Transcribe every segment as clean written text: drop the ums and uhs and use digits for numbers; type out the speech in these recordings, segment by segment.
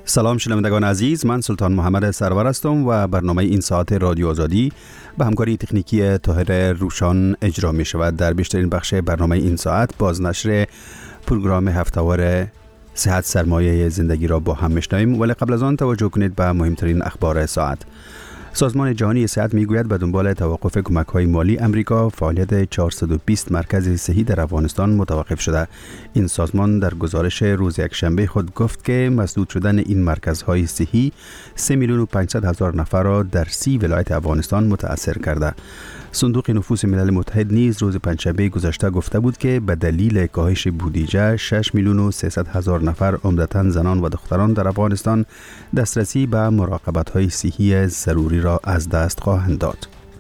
سلام شنوندگان عزیز، من سلطان محمد سرور هستم و برنامه این ساعت رادیو آزادی به همکاری تکنیکی طاهر روشان اجرا می شود. در بیشترین بخش برنامه این ساعت بازنشر پروگرام هفته‌وار صحت سرمایه زندگی را با هم میشنویم، ولی قبل از آن توجه کنید به مهمترین اخبار ساعت. سازمان جهانی صحت میگوید به دنبال توقف کمک‌های مالی امریکا فعالیت 420 مرکز صحی در افغانستان متوقف شده. این سازمان در گزارش روز یکشنبه خود گفت که مسدود شدن این مرکزهای صحی 3,500,000 نفر را در 30 ولایت افغانستان متاثر کرده. صندوق نفوس ملل متحد نیز روز پنجشنبه گذشته گفته بود که به دلیل کاهش بودجه 6,300,000 نفر عمدتاً زنان و دختران در افغانستان دسترسی به مراقبت‌های صحی ضروری را از دست خواهند داد.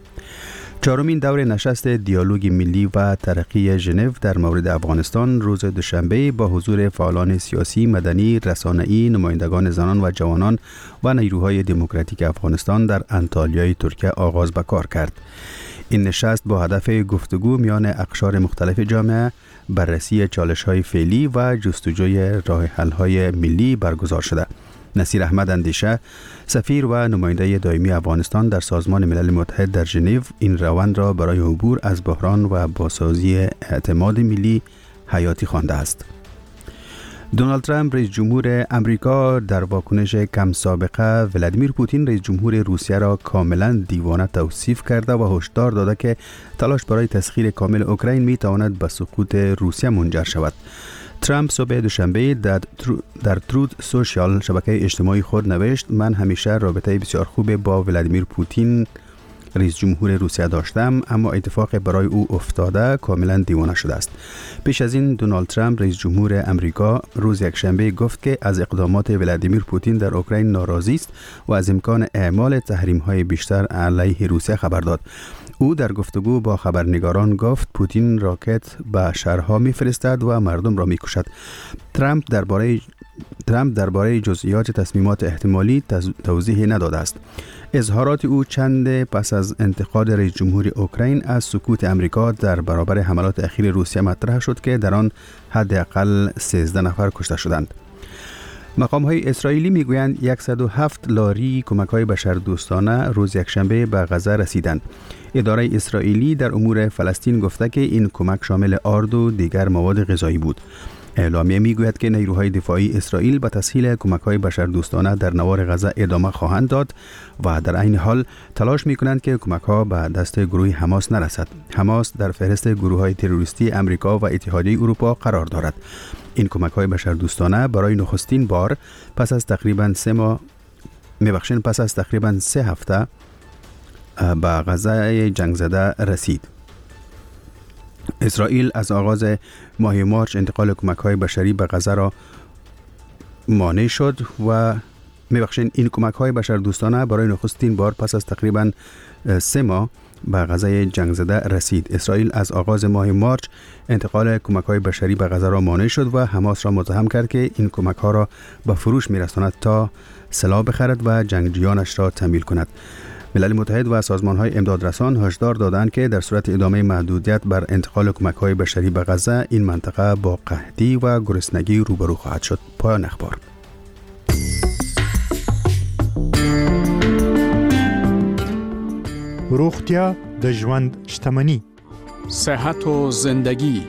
چهارمین دور نشست دیالوگ ملی و ترقی ژنو در مورد افغانستان روز دوشنبه با حضور فعالان سیاسی، مدنی، رسانه‌ای، نمایندگان زنان و جوانان و نیروهای دموکراتیک افغانستان در انطالیای ترکیه آغاز به کار کرد. این نشست با هدف گفتگو میان اقشار مختلف جامعه، بررسی چالش‌های فعلی و جستجوی راه حل‌های ملی برگزار شده. نصیر احمد اندیشه، سفیر و نماینده دائمی افغانستان در سازمان ملل متحد در ژنو، این روند را برای عبور از بحران و بازسازی اعتماد ملی حیاتی خوانده است. دونالد ترامپ رئیس جمهور امریکا در واکنش کم سابقه ولادیمیر پوتین رئیس جمهور روسیه را کاملا دیوانه توصیف کرده و هشدار داده که تلاش برای تسخیر کامل اوکراین می تواند به سقوط روسیه منجر شود. ترامپ صبح دوشنبه در ترود سوشیال شبکه اجتماعی خود نوشت: من همیشه رابطه بسیار خوب با ولادیمیر پوتین رئیس جمهور روسیه داشتم، اما اتفاق برای او افتاده کاملا دیوانه شده است. پیش از این دونالد ترامپ رئیس جمهور امریکا روز یکشنبه گفت که از اقدامات ولادیمیر پوتین در اوکراین ناراضی است و از امکان اعمال تحریم‌های بیشتر علیه روسیه خبر داد. او در گفتگو با خبرنگاران گفت پوتین راکت به شهرها می‌فرستد و مردم را می‌کشد. ترامپ درباره جزئیات تصمیمات احتمالی توضیحی نداده است. اظهارات او چند پس از انتقاد رئیس جمهور اوکراین از سکوت امریکا در برابر حملات اخیر روسیه مطرح شد که در آن حداقل 13 نفر کشته شدند. مقام‌های اسرائیلی میگویند 107 لاری کمک‌های بشردوستانه روز یکشنبه به غزه رسیدند. اداره اسرائیلی در امور فلسطین گفته که این کمک شامل آرد و دیگر مواد غذایی بود. اعلامیه میگوید که نیروهای دفاعی اسرائیل به تسهیل کمک‌های بشردوستانه در نوار غزه ادامه خواهند داد و در عین حال تلاش می‌کنند که کمک‌ها به دست گروه حماس نرسد. حماس در فهرست گروه‌های تروریستی امریکا و اتحادیه اروپا قرار دارد. این کمک‌های بشردوستانه برای نخستین بار پس از تقریباً 3 هفته به غزه جنگ زده رسید. اسرائیل از آغاز ماه مارچ انتقال کمک‌های بشری به غزه را مانع شد و این کمک‌های بشردوستانه برای نخستین بار پس از تقریباً 3 ماه به غزه جنگ زده رسید. اسرائیل از آغاز ماه مارچ انتقال کمک‌های بشری به غزه را مانع شد و حماس را متهم کرد که این کمک‌ها را به فروش می‌رساند تا سلاح بخرد و جنگجویانش را تمویل کند. ملل متحد و سازمان‌های امدادرسان هشدار دادند که در صورت ادامه محدودیت بر انتقال کمک‌های بشری به غزه، این منطقه با قحطی و گرسنگی روبرو خواهد شد. پایان اخبار. روغتیا د ژوند شتمني. صحت و زندگی.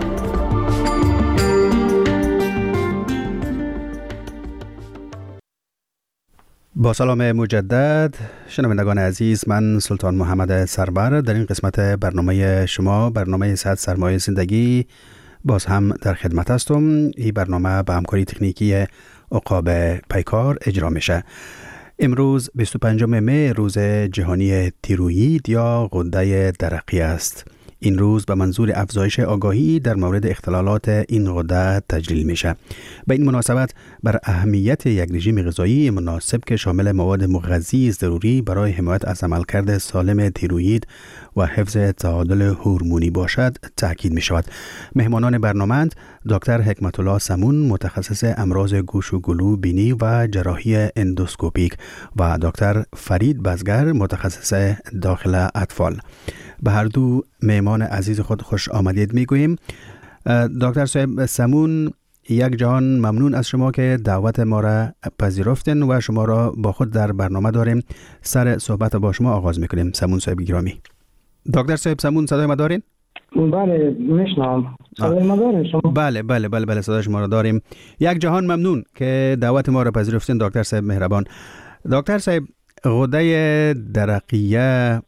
با سلام مجدد شنوندگان عزیز، من سلطان محمد سرور در این قسمت برنامه شما، برنامه صحت سرمایه زندگی، باز هم در خدمت هستم. این برنامه به همکاری تکنیکی عقاب پیکار اجرا میشه. امروز 25 می روز جهانی تیروئید یا غده درقی است. این روز به منظور افزایش آگاهی در مورد اختلالات این غده تجلیل میشه. به این مناسبت بر اهمیت یک رژیم غذایی مناسب که شامل مواد مغذی ضروری برای حمایت از عملکرد سالم تیروئید و حفظ تعادل هورمونی باشد تاکید می شود. مهمانان برنامه دکتر حکمت الله سمون، متخصص امراض گوش و گلو، بینی و جراحی اندوسکوپیک و دکتر فرید بزگر، متخصص داخل اطفال. به هر دو مهمان عزیز خود خوش آمدید می گوییم. دکتر صاحب سمون، یک جهان ممنون از شما که دعوت ما را پذیرفتین و شما را با خود در برنامه داریم. سر صحبت با شما آغاز میکنیم. سمون صاحب گرامی. دکتر صاحب سمون صدای ما دارین؟ بله میشنم. صدای ما دارین شما؟ بله صدای شما را داریم. یک جهان ممنون که دعوت ما را پذیرفتین دکتر صاحب مهربان. دکتر صاحب غده درقیه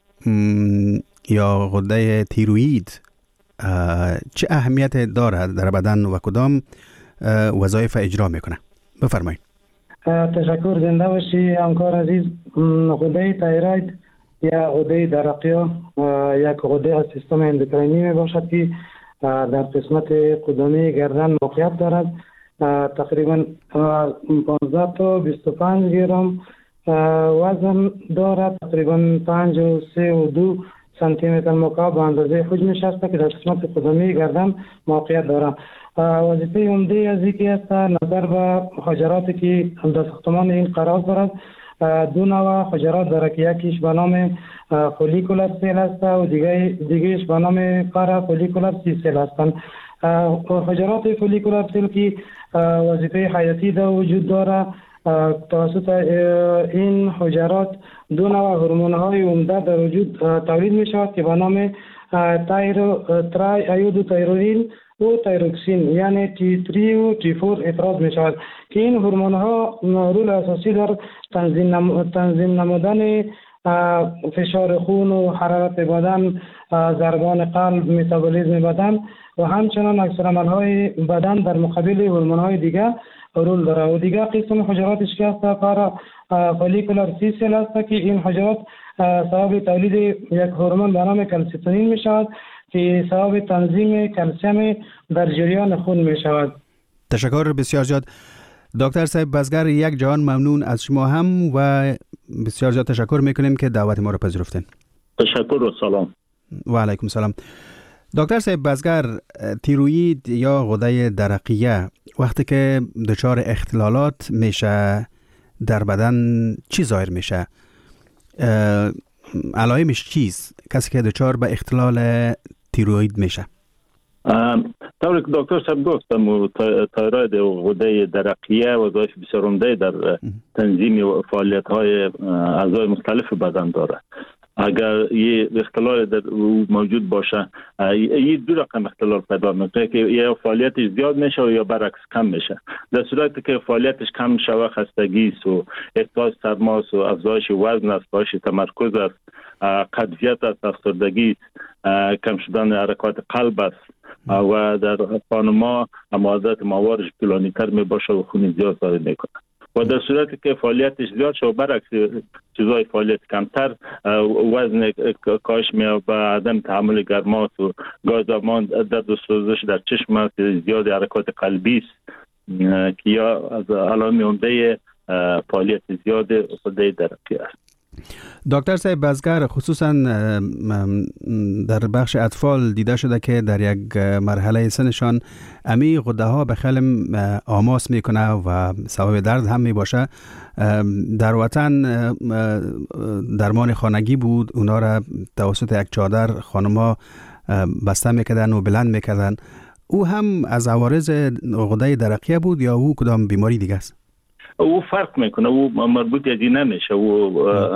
یا غده تیروئید چه اهمیت دارد در بدن و کدام وظایف اجرا میکنه؟ بفرمایید. تشکر، زنده باشی همکار عزیز. غده تایروید یا غده درقیه یک غده از سیستم اندوکرینی می باشد که در قسمت قدمی گردن موقعیت دارد. تقریبا 15 تا 25 گرم وزن دارد. تقریبا 5.32 سانتی متر مکعب به اندازه حجمش است که در قسمت قدمی گردن موقعیت دارد. وظیفه عمده از یکی است نظر به حجراتی که در ساختمان این قرار دارد. دو نوع حجرات دارد که یکیش به نام فولیکولر سیل است و دیگهش به نام پارا فولیکولر سیل هستند. حجرات فولیکولر سیل که وظیفه حیاتی در وجود دارد، توسط این حجرات دو نوع هورمون های عمده در وجود تولید می شود که به نام ترای ایودو تایروئین و تایروکسین یعنی T3 و T4 افراز می شود که این هورمون ها رول اساسی در تنظیم نمودن فشار خون و حرارت بدن، ضربان قلب، متابولیسم بدن و همچنان عکس‌العمل های بدن در مقابل هورمون های دیگه رول داره. و دیگه قسم حجراتش که است پارا فولیکولر سیل است که این حجرات سبب تولید یک هورمون به نام کلسیتونین می شود که سبب تنظیم کلسیم در جریان خون می شود. تشکر بسیار زیاد دکتر صاحب بزگر. یک جهان ممنون از شما هم و بسیار زیاد تشکر میکنیم که دعوت ما را پذیرفتین. تشکر و سلام. و علیکم سلام. دکتر صاحب بزگر، تیروئید یا غده درقیه وقتی که دچار اختلالات میشه در بدن چی ظاهر میشه؟ علائمش چیست کسی که دچار به اختلال تیروئید میشه؟ طوری که دکتر صاحب گفتم تایروید و غده درقیه وظایف بسیار عمده در تنظیم و فعالیت های اعضای مختلف بدن داره. اگر یه اختلال در موجود باشه، یه دو رقم اختلال پیدا میکنه که یا فعالیتش زیاد میشه و یا برعکس کم میشه. در صورتی که فعالیتش کم میشه و خستگی است و احساس سرماست و افزایش وزن است، کاهش تمرکز است، قدفیت است، افسردگی است، کم شدن حرکات قلب است و در خانم‌ها عادت ماهوارش طولانی‌تر میباشه و خون زیاد صادر میکنه. و در صورتی که فعالیتش زیاد شد برعکس چیزای فعالیت کمتر، وزن کاهش می‌یابد، عدم تحمل گرماست و گاهی زمان درد و سوزش در چشم است، زیاد حرکات قلبی است که یا از علائم عمده فعالیت زیاد غده درقیه است. دکتر صاحب بزگر، خصوصا در بخش اطفال دیده شده که در یک مرحله سنشان امی غده ها به خیلی آماس میکنه و سبب درد هم میباشه. در وطن درمان خانگی بود، اونا را توسط یک چادر خانم ها بسته میکردن و بلند میکردن. او هم از عوارض غده درقیه بود یا او کدام بیماری دیگه است؟ او فرق میکنه، او مربوط یدی نمیشه. او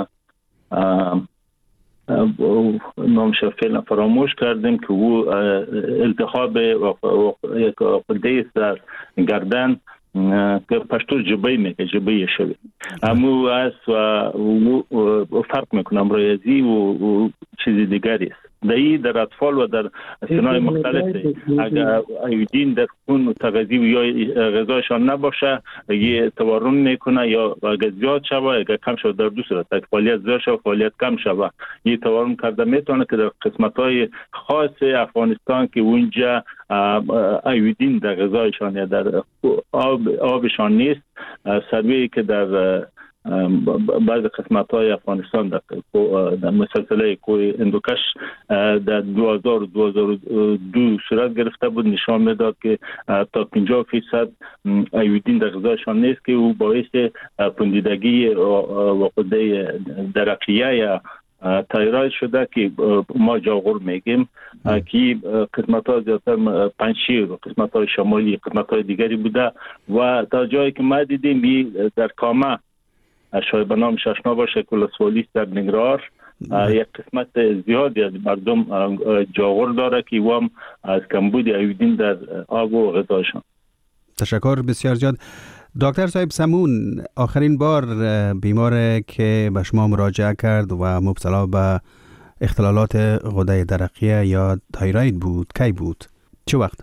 نامش فعلا فراموش کردیم که او التهاب غده در گردن که پشتو جبهه میگه، جبهه شوی امو است و او فرق میکنه امروزی و چیزی دیگری است. در اطفال و در سنای مختلف اگر ایودین در خون تغذیه یا غذاشان نباشه یه تورم میکنه، یا اگر زیاد شوه اگر کم شوه، در دو صورت فعالیت زیاد شوه فعالیت کم شوه یه تورم کرده میتونه که در قسمت‌های خاص افغانستان که اونجا ایودین در غذایشان یا در آبشان نیست، سروی که در بعض قسمت‌های افغانستان در مسلسله کوه اندوکش در 2002 صورت گرفته بود، نشان میداد که تا 50% ایودین در غذاشان نیست که او باعث پوندیدگی غده درقیه یا تایروید شده که ما جاغور میگیم که قسمت ها زیادتر پنجشیر و قسمت های شمالی قسمت های دیگری بوده و تا جایی که ما دیدیم در کامه شاید به نام ششنا باشه کلسوالیست در نگرار یک قسمت زیادی از مردم جاغور داره که هم از کمبود ایودین در آب و غذاشان. تشکر بسیار زیاد. دکتر صاحب سمون، آخرین بار بیمار که به شما مراجعه کرد و مبتلا به اختلالات غده درقیه یا تایروید بود کی بود؟ چه وقت؟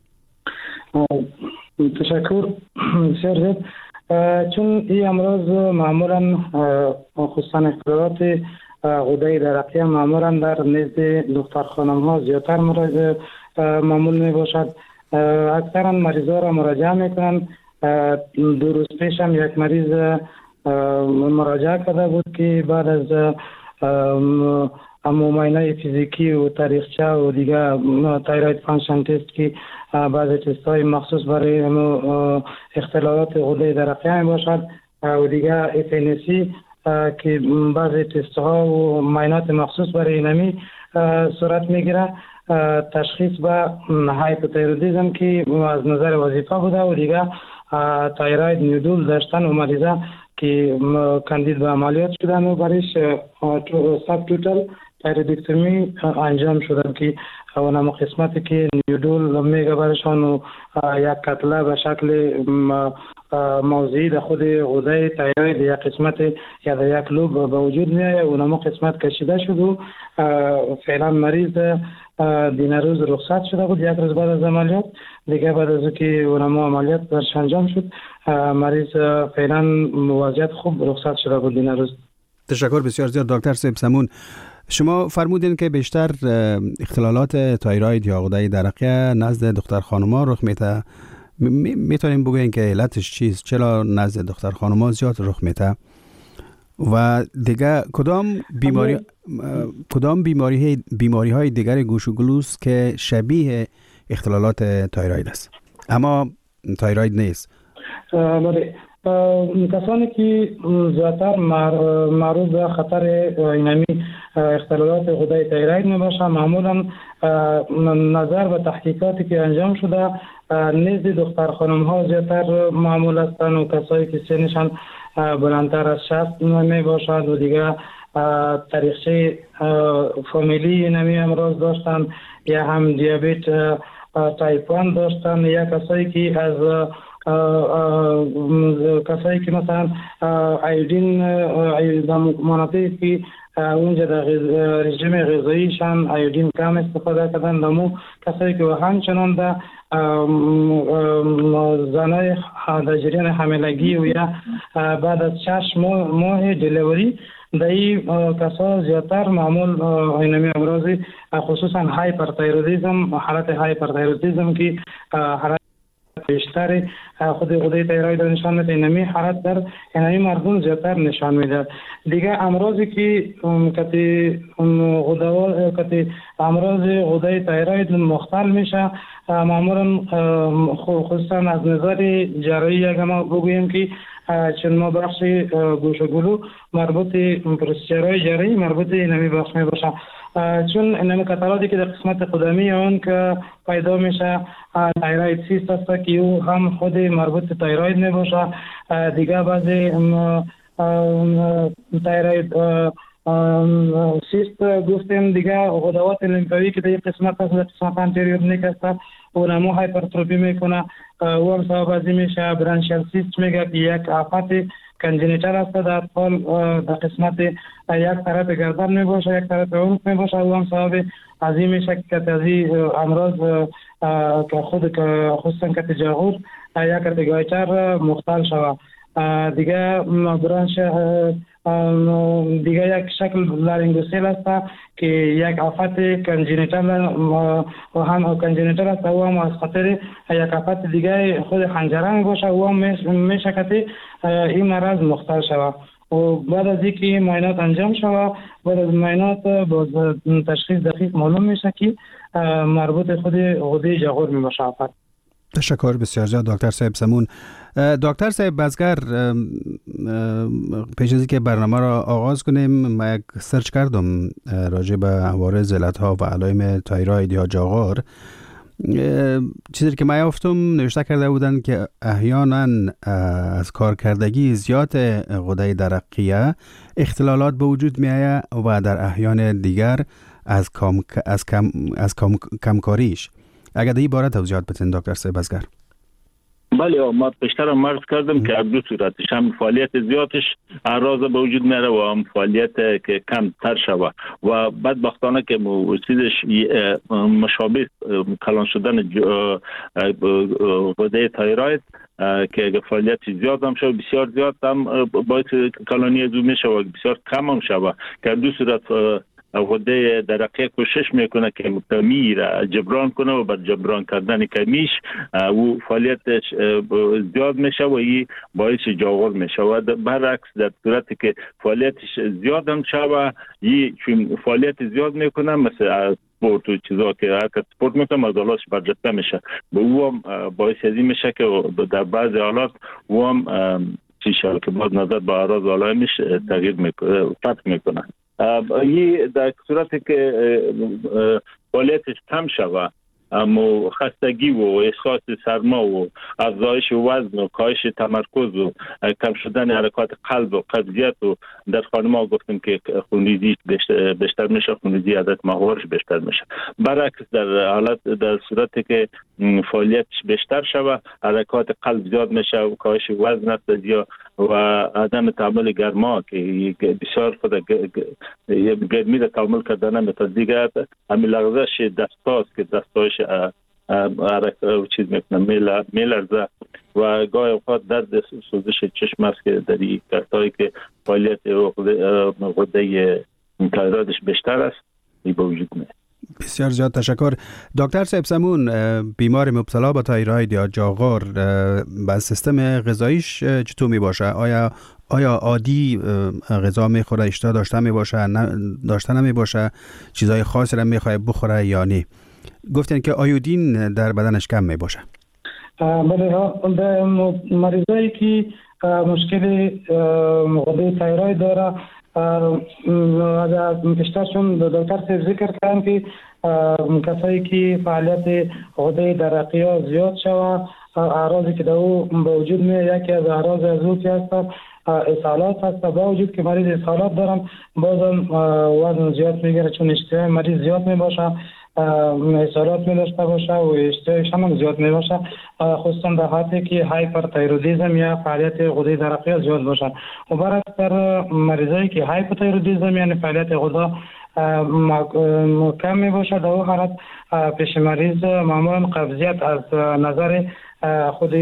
تشکر بسیار زیاد. چون این امراض معمولا خصوصا اختلالات غده درقیه معمولا در نزد دختر خانم ها زیادتر معمول می باشد. اکثرا مریضا را مراجعه میکنند. 2 روز پیش هم یک مریض مراجعه کرده بود که بعد از معاینه فیزیکی و تاریخچه و دیگه تایروید فانکشن تست که بعضی تست های مخصوص برای اختلالات غده درقیه می باشد و دیگه FNC که بعضی تست ها و معاینات مخصوص برای اینمی صورت میگیره. تشخیص به هایپوتایرودیسم که از نظر وظیفه بوده و دیگه تایروید نیودول داشتن و مریضه که کاندید به عملیات شدن و برایش ساب توتال تایرویدکتومی انجام شدن که اونم قسمتی که نیودول میگه برشان و یک کتله به شکل موضعی در خود غده تایروید یک قسمت یا در یک لوب به وجود میایه. اونم قسمت کشیده شد و فعلا مریض دین روز رخصت شده بود. 1 روز بعد از عملیات دیگه بعد از که اونم عملیات برش انجام شد مریض فعلا وضعیت خوب رخصت شده بود دین روز. تشکر بسیار زیاد. دکتر صاحب سمون، شما فرمودین که بیشتر اختلالات تایروید یا غده درقیه نزد دختر خانم‌ها رخ میده. میتونیم بگوییم که علتش چیست؟ چرا نزد دختر خانم‌ها زیاد رخ میده؟ و دیگه کدام بیماری های دیگر گوش و گلوس که شبیه اختلالات تایروید است اما تایروید نیست؟ بله، کسانی که زیادتر معروض به خطر اینمی اختلالات غده تایروید می باشند معمولا نظر به تحقیقاتی که انجام شده نزد دختر خانم ها زیادتر معمول هستند و کسایی که سنشان بلندتر از 60 می باشد و دیگه تاریخچه فامیلی نمی امراض داشتن یا هم دیابت تایپ 1 داشتن یا کسایی که از کسایی که مثلا ایودین مناطقی که اونجا در رژیم غذاییشان ایودین کم استفاده کردن دمو کسایی که همچنان در زنای در جریان حاملگی و یا بعد از 6 ماه دلیوری در این کسا زیادتر معمول اینمی امراضی خصوصا هایپرتایرودیسم حالت هایپرتایرودیسم که حالت بیشتر خود غده تایروید نشان میده اینمی حالت در اینمی مردم زیادتر نشان میده. دیگه امراضی که امراض غده تایروید مختل میشه معمولا خصوصا از نظر جراحی اگر ما بگوییم که چون ما بخش گوش و گلو مربوط پروسیجرهای جراحی مربوط اینمی بخش می باشه چون اینمی قطراتی که در قسمت قدمی اون که پیدا میشه تایروید سیست است که او هم خود مربوط تایروید می باشه. دیگه بعضی تایروید سیست گفتیم دیگه غدوات لیمفاوی که در قسمت از قسمت انتریور نیک است اونمو هایپرتروفی میکنه و هم سبب ازی میشه برانشیال سیست میگه که یک آفت کنجنیتال است در اطفال در قسمت یک طرف گردن میباشه یک طرف عنق میباشه و هم سبب ازی میشه که ازی امراض که خود خصوصا که جاغور یک کتگایچر مختل شود. دیگه برانش دیگه یک شکل لارینگوسیل است که یک آفت کنجنیتال و هم کنجنیتال است و هم از خاطر یک آفت دیگه خود حنجره می باشه و هم میشه که این مرض مختل شود و بعد از اینکه معاینات انجام شود بعد از معاینات با تشخیص دقیق معلوم میشه که مربوط خود غده جاغور می باشه آفت. تشکر بسیار زیاد دکتر صاحب سمون. دکتر صاحب بازگر، پیش از اینکه برنامه را آغاز کنیم من یک سرچ کردم راجع به عوارض علت‌ها و علائم تایروید یا جاغور. چیزی که من یافتم نوشته کرده بودن که احیانا از کارکردگی زیاد غده درقیه اختلالات به وجود می آید و در احیان دیگر از کمکاریش. اگر در این باره توضیحات بدین دکتر صاحب بازگر. بله، ما بیشتر مرز کردم که دو صورتش، هم فعالیت زیادش اعراض به وجود میاره و هم فعالیت که کم تر شوه و بدبختانه که چیزش مشابه کلان شدن غده تایروید که اگه فعالیت زیاد هم شوه، بسیار زیاد هم باعث کلانی ازو میشه و بسیار کم هم شوه که دو صورت غده درقیه کوشش میکنه که کمی را جبران کنه و بر جبران کردن کمیش و فعالیتش زیاد میشه و این باعث جاغور میشه و برعکس در صورتی که فعالیتش زیاد هم شوه، این چون فعالیت زیاد میکنه مثل سپورت و چیزا که هر کس سپورت میکنه عضلاتش برجسته میشه و او هم باعث ازی میشه که در بعضی حالات او هم چیشه که باز نظر به اعراض و علائمش تغییر میکنه، فرق میکنه. این در صورتی که فعالیتش کم شوه، اما خستگی و احساس سرما و افزایش وزن و کاهش تمرکز و کم شدن حرکات قلب و قبضیت و در خانم‌ها گفتیم که خونریزی بیشتر میشه، خونریزی عادت ماهوارش بیشتر میشه. برعکس در صورتی که فعالیتش بیشتر شوه، حرکات قلب زیاد میشه و کاهش وزن است یا و عدم تعامل گرما که بسیار خود گرمی را تعامل کردن مثل دیگر همین لغزش دستاست که دستاش چیز میکنه میلرزه و گاهی اوقات درد سوزش چشم است که در این کسایی که فعالیت غده تایرویدش بیشتر است این به وجود میاد. بسیار زیاد تشکر. دکتر صاحب سمون، بیمار مبتلا به تایروید یا جاغور با سیستم غذاییش چطور می باشه؟ آیا عادی غذا میخوره، اشتها داشته می باشه، داشته نمی باشه، چیزای خاصی را میخواد بخوره یا نه؟ گفتین که آیودین در بدنش کم می باشه. بله، در مریضایی که مشکل غده تایروید داره بیشتر چون دکتر صاحب ذکر کردن که کسایی که فعالیت غده درقیه زیاد شوه، اعراضی که در او به وجود میاد، یکی از اعراض از او که هست اسهالات هست. با وجود که مریض اسهالات دارن بازم وزن زیاد میگیره چون اشتهای مریض زیاد میباشه، اسهالات میداشته باشه و اشتهایش هم زیاد میباشه، خصوصا در حالتی که هایپرتایرودیسم یا فعالیت غده درقیه زیاد باشه. و برعکس در مریضایی که هایپوتایرودیسم یعنی فعالیت غده کم میباشه، در اون حالت پیش مریض معمولا قبضیت از نظر خود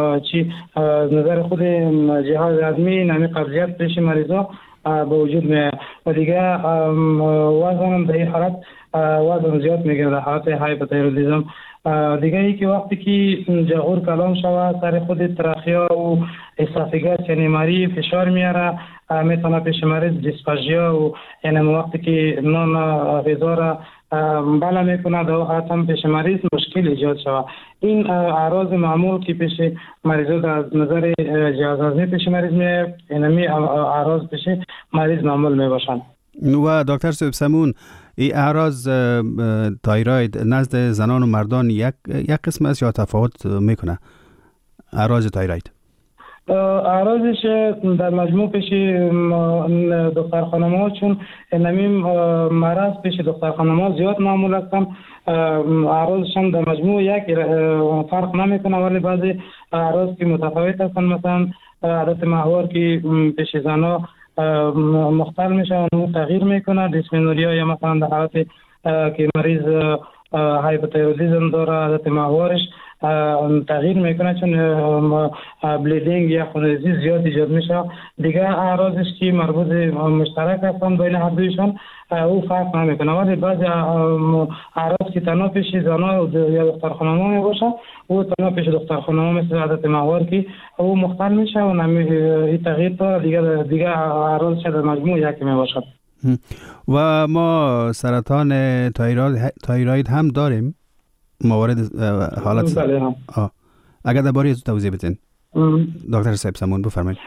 جهاز هضمی نمی قبضیت پیش مریضا به وجود میاد و دیگه وزن هم در این حالت وزن زیاد میگیره در حالت هایپوتایرودیسم. دیگه ای که وقتی که جاغور کلان شوه سر خود تراخیا و اسافیگاس یعنی مری فشار میاره، میتونه پیش مریض دیسفاژیا و یعنی وقتی که نان غذا را بالا میکنه در حالت هم پیش مریض مشکل ایجاد شوه. این اعراض معمول که پیش مریض از نظر جهاز هضمی پیش مریض میاد، اینمی اعراض پیش مریض معمول میباشن. و دکتر صاحب سمون، این اعراض تایروید نزد زنان و مردان یک قسم است یا تفاوت میکنه؟ اعراض تایروید اعراضش در مجموع پیش دختر خانم‌ها چون نمیم مرض پیش دختر خانم‌ها زیاد معمول هستن، اعراضش هم در مجموع یک فرق نمیکنه، ولی بعضی اعراض که متفاوت هستن، مثلا عادت ماهوار که پیش زنها مختل میشه و تغییر میکنه، دیسمنوریا یا مثلا در حالت که مریض هایپوتایرودیسم داره عادت ماهوارش تغییر میکنه چون بلیدینگ یا خونریزی زیاد ایجاد میشه. دیگه اعراضش که مربوط مشترک هستن بین هر دویشان او فرق نمیکنه، ولی بعضی اعراض که تنها پیش زنها یا دختر خانم‌ها میباشه او تنها پیش دختر خانم‌ها مثل عادت ماهوار که او مختل میشه و این تغییر داره، دیگه اعراضش در مجموع یکی میباشه. و ما سرطان تایروید هم داریم؟ موارد حالت بله. اگر درباره از توضیح بدین دکتر صاحب سمون بفرمایید.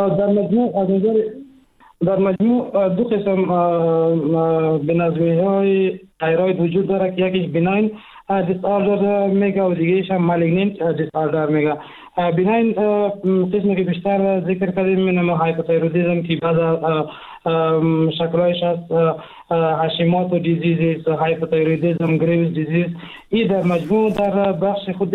در مجموع دو قسم بنظمی‌های تایروید وجود داره که یکیش بناین دیسآردر میگه و دیگه‌ایش هم مالیگننت دیسآردر میگه. بناین قسمی که بیشتر ذکر کردیم اینه هایپوتایرودیسم که بعض شکلایش هست هاشیموتو دیزیز، هایپوتایرودیسم، گریوز دیزیز. این در مجموع در بخش خود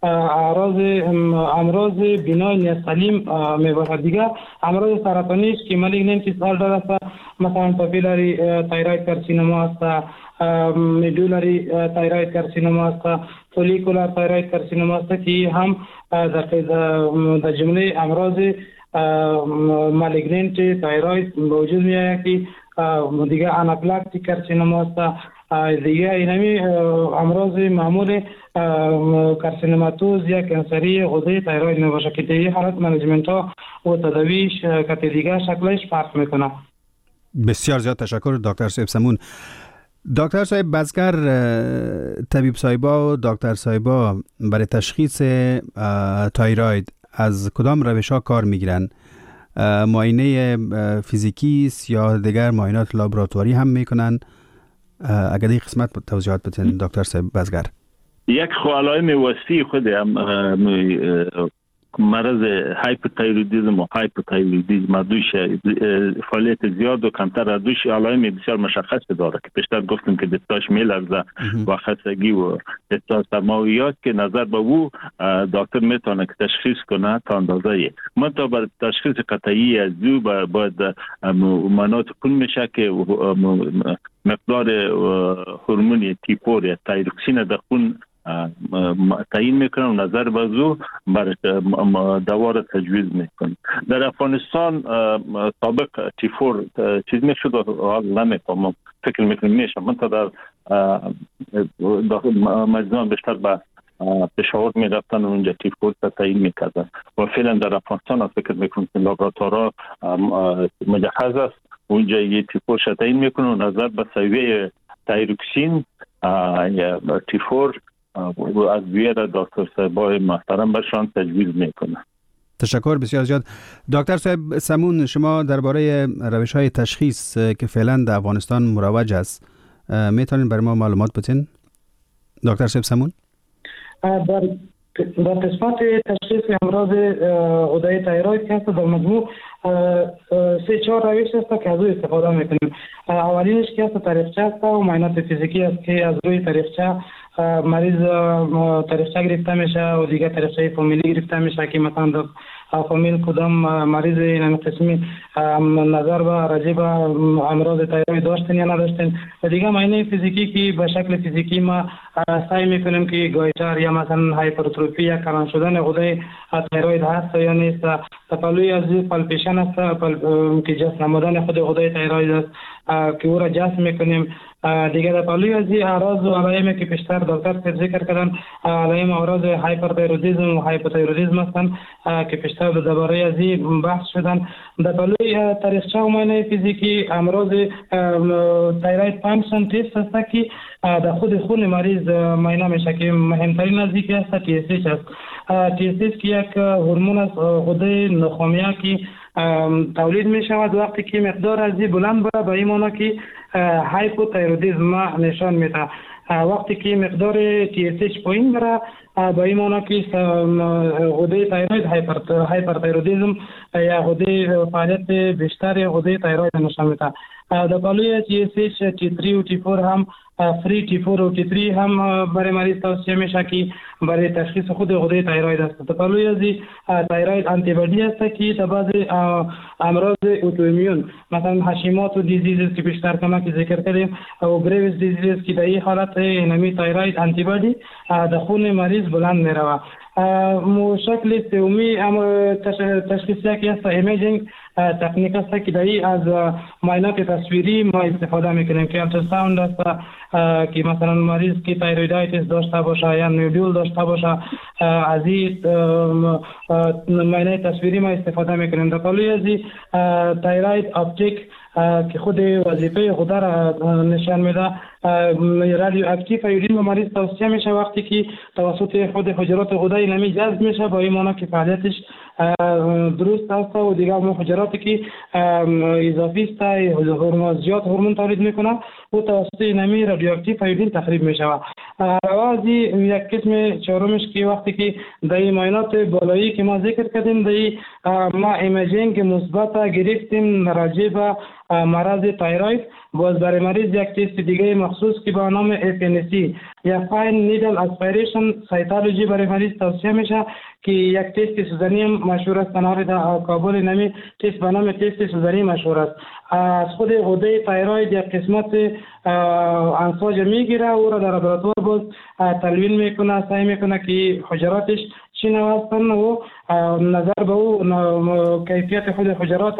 امراض بناین یا سلیم میباشد. دیگه امراض سرطانی است که مالیگننت دیسآردر است، مثلا پاپیلاری تایروید کارسینوما است، میدولاری تایروید کارسینوما است، فولیکولار تایروید کارسینوما است که هم در جمله امراض مالیگننت تایروید وجود میآید که دیگه آناپلاکتیک کارسینوما است. دیگه اینمی امراض معمول کارسینوماتوز یا کانسری غده تایروید میباشه که دیگه حالت منیجمنت ها و تداویش که دیگه شکلش فرق میکنه. بسیار زیاد تشکر دکتر صاحب سمون. دکتر صاحب بزگر، طبیب صاحبا و دکتر صاحبا برای تشخیص تایروید از کدام روش ها کار میگیرن؟ معاینه فیزیکی یا دیگر معاینات لابراتواری هم میکنن؟ اگر این قسمت توضیحات بدین دکتر صاحب بزگر. یک علائم وصفی خود مرض هایپوتایرودیسم و هایپوتایرودیسم دوش فعالیت زیاد و کمتر دوش علائم بسیار مشخص داره که پیشتر گفتیم که دستاش میلرزه و خستگی و احساس سرماییات که نظر به او دکتر میتونه که تشخیص کنه تا اندازه من تا بر تشخیص قطعی از او باید مناط کن میشه که مقدار هورمون تیپور یا تایروکسین در خون تعیین میکنه و نظر بازو بر دوار تجویز میکنه. در افغانستان سابق تیفور چیز میشد و حال نمیکنم فکر میکنم میشه. من تا در مجموعه بیشتر به پشاور میرفتن و اونجا تیفور تعیین میکردن و فعلا در افغانستان فکر میکنم که لابراتوارها مجهز است اونجا یه تیفور تعیین میکنه و نظر به سویه تایروکسین یا تیفور و از ویره دکتر صاحبای محترم برشان تجویز میکنه. تشکر بسیار زیاد. دکتر صاحب سمون، شما درباره روش های تشخیص که فعلا در افغانستان مروج است میتونین برای ما معلومات بدین؟ دکتر صاحب سمون. در قسمت تشخیص امراض غده تایروید که در مجموع 3-4 روش است که از او استفاده میکنیم. اولینش که است تاریخچه است و معاینات فیزیکی است که از روی تاریخچه مریض تاریخچه گرفته میشه و دیگه تاریخچه فامیلی گرفته میشه که مثلا در فامیل کدام مریض این قسمی نظر به راجع به امراض تایروید داشتن یا نداشتن و دیگه معاینه فیزیکی که به شکل فیزیکی ما سعی میکنیم که گایچر یا مثلا هایپرتروفی یا کلان شدن غده تایروید هست یا نیست. تپلوی از پالپیشن است که جسم نمودن خود غده تایروید است که او را جسم میکنیم. دیگه در پالوی از اعراض و علائمی که پیشتر دکتر ذکر کردن علائم اعراض هایپرتایرودیسم و هایپوتایرودیسم هستند که پیشتر درباره از این بحث شدن. در پالوی تاریخچه و معاینه فیزیکی امراض تایروید فانکشن تست است که در خود خون مریض معاینه میشه که مهمترین از این است TSH است. TSH که یک هورمون است غده نخامیه که تولید می شود وقتی که مقدار از این بلند بره به این معنی که هایپوتایرودیسم نشان میده. وقتی که مقدار TSH پایین بره به این معنی که غده تایروید هایپرتایرودیسم یا غده فعالیت بیشتر غده تایروید نشان میده. در بالای TSH T3 و T4 هم فری T4 و T3 هم برای مریض توصیه میشه که برای تشخیص خود غده تایروید است. در بالای از تایروید آنتیبادی است که در بعض امراض اوتوایمون مثلا هاشیموتو دیزیز که بیشتر کمک ذکر کردیم و گریوز دیزیز که در این حالت نمی تایروید آنتیبادی در خون مریض بلند میروه. شکل سومی تشخیصی که است ایمیجینگ تکنیک است که دایی از معاینات تصویری ما استفاده میکنیم که التراساوند است که مثلا مریض که تایرویدایتیس داشته باشه یا نودول داشته باشه از این معاینه تصویری ما استفاده میکنیم. در پالوی از تایروید اپتیک که خود وظیفه خود را نشان میده. رادیو اکتیو ایودین به مریض توصیه میشه وقتی که توسط خود حجرات غده نمی جذب میشه، با این معنی که فعالیتش درست است و دیگه اون حجراتی که اضافی است هورمون زیاد هورمون تولید میکنه و توسط نمی رادیواکتیو ایودین تخریب میشه. روازی یک قسم چهارمش که وقتی که در معاینات بالایی که ما ذکر کردیم در ما ایمیجینگ مثبت گرفتیم راجع به مرض تایروید، باز برای مریض یک تست دیگه مخصوص که با نام FNC یا فاین نیدل اسپیریشن سایتولوژی برای مریض توصیه میشه که یک تست سوزنی مشهور است. در کابل نمی تست به نام تست سوزنی مشهور است. از خود غده تایروید یک قسمت انساج میگیره او را در لابراتوار باز تلوین میکنه، سعی میکنه که حجراتش چی نوع هستن و نظر به او کیفیت خود حجرات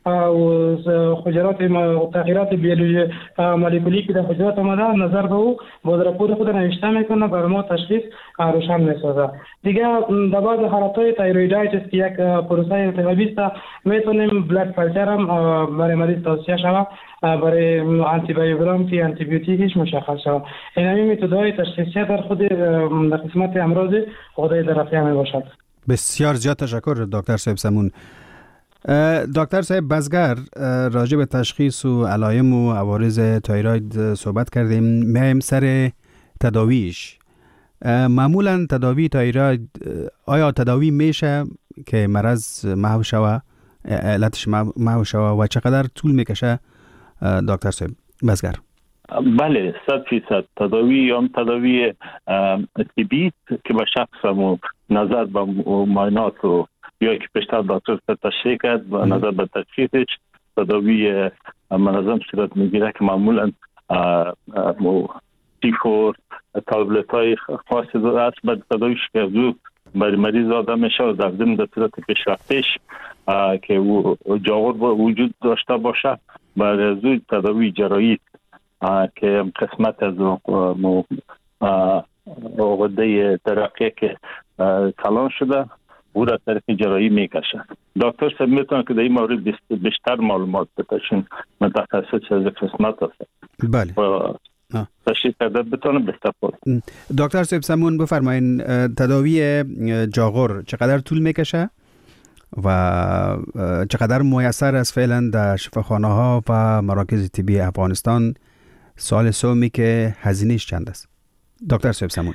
و حجرات تغییرات بیولوژی مولکولی که در حجرات آمده نظر به او با رپورت خود نوشته میکنه، برای ما تشخیص روشن میسازه. دیگه در بعض حالتهای تایرویدایتس که یک پروسه التهابی است میتونیم بلاد کالچر هم برای مریض توصیه شود برای آنتی بایوگرام که آنتی بیوتیکش مشخص شود. این همین متدهای تشخیصی در خود در قسمت امراض غده درقی می باشد. بسیار زیاد تشکر دکتر صاحب سمون. دکتر صاحب بزگر، راجع به تشخیص و علائم و عوارض تایروید صحبت کردیم. میایم سر تداویش. معمولا تداوی تایروید آیا تداوی میشه که مرض محو شوه، علتش محو شوه و چقدر طول میکشه دکتر صاحب بزگر؟ بله 100% تداوی یا تداوی طبی که به شخص نظر به معاینات و یا که پیشتر دکتر تشریح کرد و نظر به تشخیصش تداوی منظم صورت میگیره که معمولا C4 تابلت های خاصی است. بعد تداویش که زود برای مریض داده میشه و در ضمن در صورت پیشرفتش که او جاغور وجود داشته باشه برای زود تداوی جراحی که قسمت از غده درقی که کلان شده او را طریق جراحی میکشه. دکتر صاحب میتونه که در این مورد بیشتر معلومات بتشون، متخصص از قسمت هست. بله تشریح کرده بتونه بیشتر پرد. دکتر صاحب سمون بفرمایین تداوی جاغور چقدر طول میکشه و چقدر میسر است فعلا در شفاخانه ها و مراکز طبی افغانستان؟ سوال سومی که هزینهش چند است دکتر صاحب سمون؟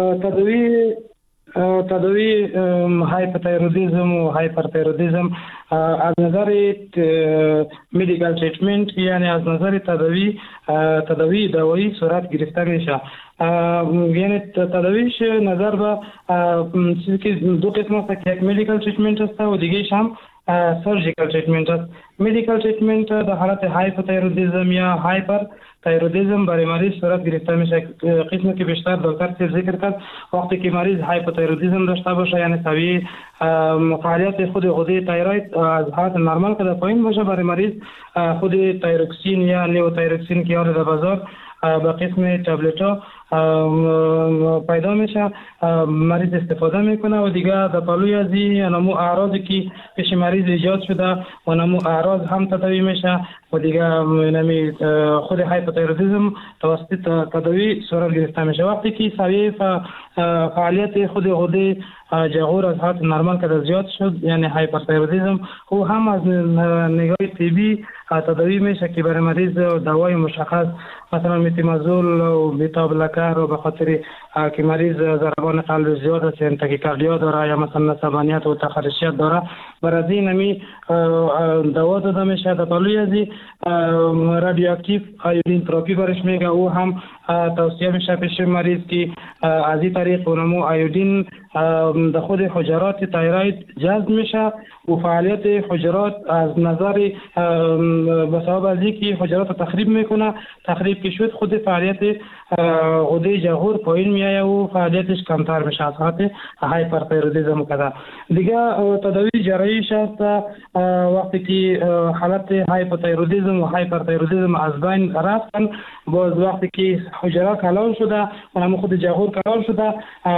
تداوی هایپوتایرودیسم و هایپرتایرودیسم از نظر مدیکال تریتمنت یعنی از نظر تداوی دوایی صورت گرفته میشه. یعنی تداویش نظر به چیزی که دو قسم است که یک مدیکال تریتمنت است و دیگه‌اش هم سرجیکال تریتمنت است. مدیکال تریتمنت در حالت هایپوتایرودیسم یا هایپر تایرودیسم برای مریض صورت گرفته میشه. قسمی که بیشتر دکتر ذکر کرد وقتی که مریض هایپوتایرودیسم داشته باشه یعنی طبیعی فعالیت خود غده تایروید از حالت نرمال که پایین باشه، برای مریض خود تایروکسین یا لیوتایروکسین که آره در بازار به قسم تابلت ها پیدا میشه، مریض استفاده میکنه و دیگه در پلوی از این نمو اعراضی که پیش مریض ایجاد شده و نمو اعراض هم تداوی میشه و دیگه نمی خود هایپوتایرودیسم توسط تداوی صورت گرفته میشه. وقتی که سویه فعالیت خود غده جاغور از حالت نرمال که زیاد شد یعنی هایپرتایرودیسم او هم از نگاه طبی تداوی میشه که برای مریض دوای مشخص مثلا متیمازول و بیتابلکر و به خاطر که مریض ضربان قلب زیاد است یعنی تاکیکاردیا داره یا مثلا عصبانیت و تخرشیت داره، برای این نمی دوا داده میشه. در پلوی از رادیواکتیو ایودین تراپی برش میگه، او هم توصیه میشه پیش مریض که از این طریق نمو ایودین در خود حجرات تایروید جذب میشه و فعالیت حجرات از نظر به سبب از اینکه حجرات تخریب میکنه، تخریب که شد خود فعالیت غده جاغور پایین میایه و فعالیتش کمتر میشه از حالت هایپرتایرودیسم کده. دیگه تداوی جراحیش هست وقتی که حالت هایپرتایرودیسم و هایپرتایرودیسم از بین رفتن، باز وقتی که حجره کلان شده و هم خود جاغور کلان شده،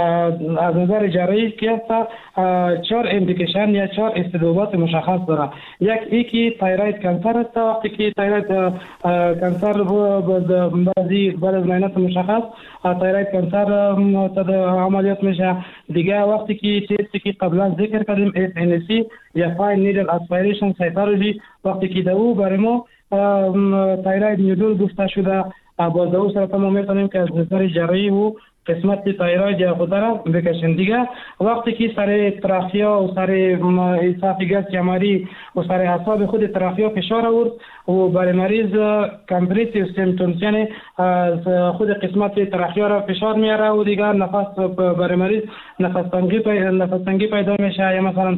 از نظر جراحی که هست 4 اندیکیشن یا 4 استدلالات مشخص داره. یکی تایروید کانسر است. وقتی که تایروید کانسر بعضی بعد از معاینات مشخص تایروید کانسر عملیات میشه. دیگه وقتی که تستی که قبلا ذکر کردیم FNC یا فاین نیدل اسپیریشن سایتولوژی، وقتی که دو برای ما تایروید نیودول گفته شده، باز دو سر ما میتونیم که از نظر جراحی و قسمت تایروید یا غده را بکشیم. دیگه وقتی که سر تراخیا و سر اسافیگاس جماری و سر اعصاب خود تراخیا فشار آورد و برای مریض کمپرسیو سیمپتومز، یعنی از خود قسمت تراخیا را فشار میاره و دیگه نفس برای مریض نفس تنگی پیدا میشه یا مثلا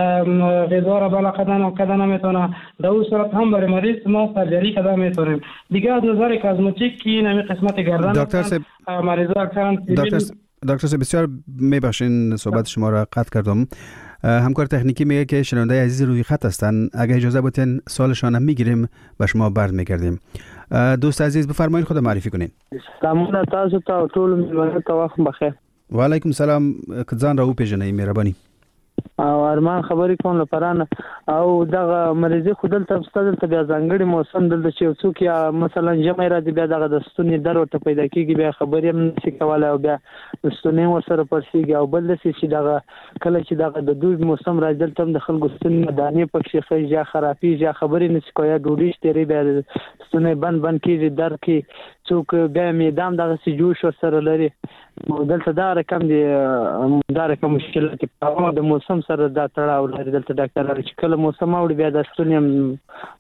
غذا را بالا کردن نمیتونه. در اون صورت هم برای مریض ما سرجری کردن میتونیم. دیگه از نظر کازمتیک که نمی قسمت گردن دکتر مریضا اکثرا دکتر بسیار میبخشین صحبت شما را قطع کردم. همکار تکنیکی میگه که شنونده عزیز روی خط هستن، اگه اجازه بدین سوالشان هم میگیریم و شما برد میگردیم. دوست عزیز بفرمایید خود معرفی کنین. سلام تاسو ته ټول ملګرو ته وخت بخیر. و علیکم سلام. ځان را وپېژنئ مهرباني. او ارمان خبرې کوم لپاره او دغه مریضي خودل تفصیل ته بیا ځانګړي موسم دلته چې څوک یا مثلا جمع را دي بیا دغه د ستوني درته پیدا کیږي، بیا خبرې هم نشي کولای او بیا ستوني ورسره پرسیږي او بل چې دغه کله چې دغه د دوی موسم راځي دلته د خلکو ستوني دانې پکې خې یا خرابي یا خبرې نشي کوي، ډوډۍ شتري بیا ستوني بند کیږي، درد کې څوک بیا میدان دغه سي جوش سره لري. دلته دا رقم دي دا رقم مشکلات په د موسم سره دا تړاو لري. دلته ډاکټر چې کله موسم اوړي بیا د ستوني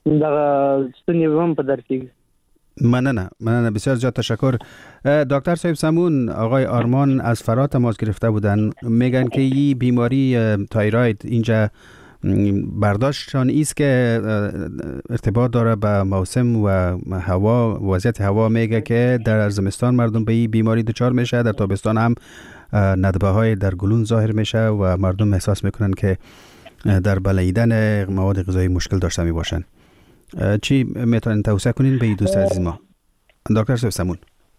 دغه ستوني هم په در کېږي. مننه بسیار زیاد تشکر. دکتر صاحب سمون، آقای آرمان از فرا تماس گرفته بودن، میگن که این بیماری تایروید اینجا برداشتشان ایست که ارتباط داره به موسم و هوا، وضعیت هوا. میگه که در زمستان مردم به این بیماری دچار میشه، در تابستان هم ندبه های در گلون ظاهر میشه و مردم احساس میکنن که در بلعیدن مواد غذایی مشکل داشته می باشن. چی میتونین توصیه کنین به این دوست عزیز ما؟ دکتر صاحب سمون.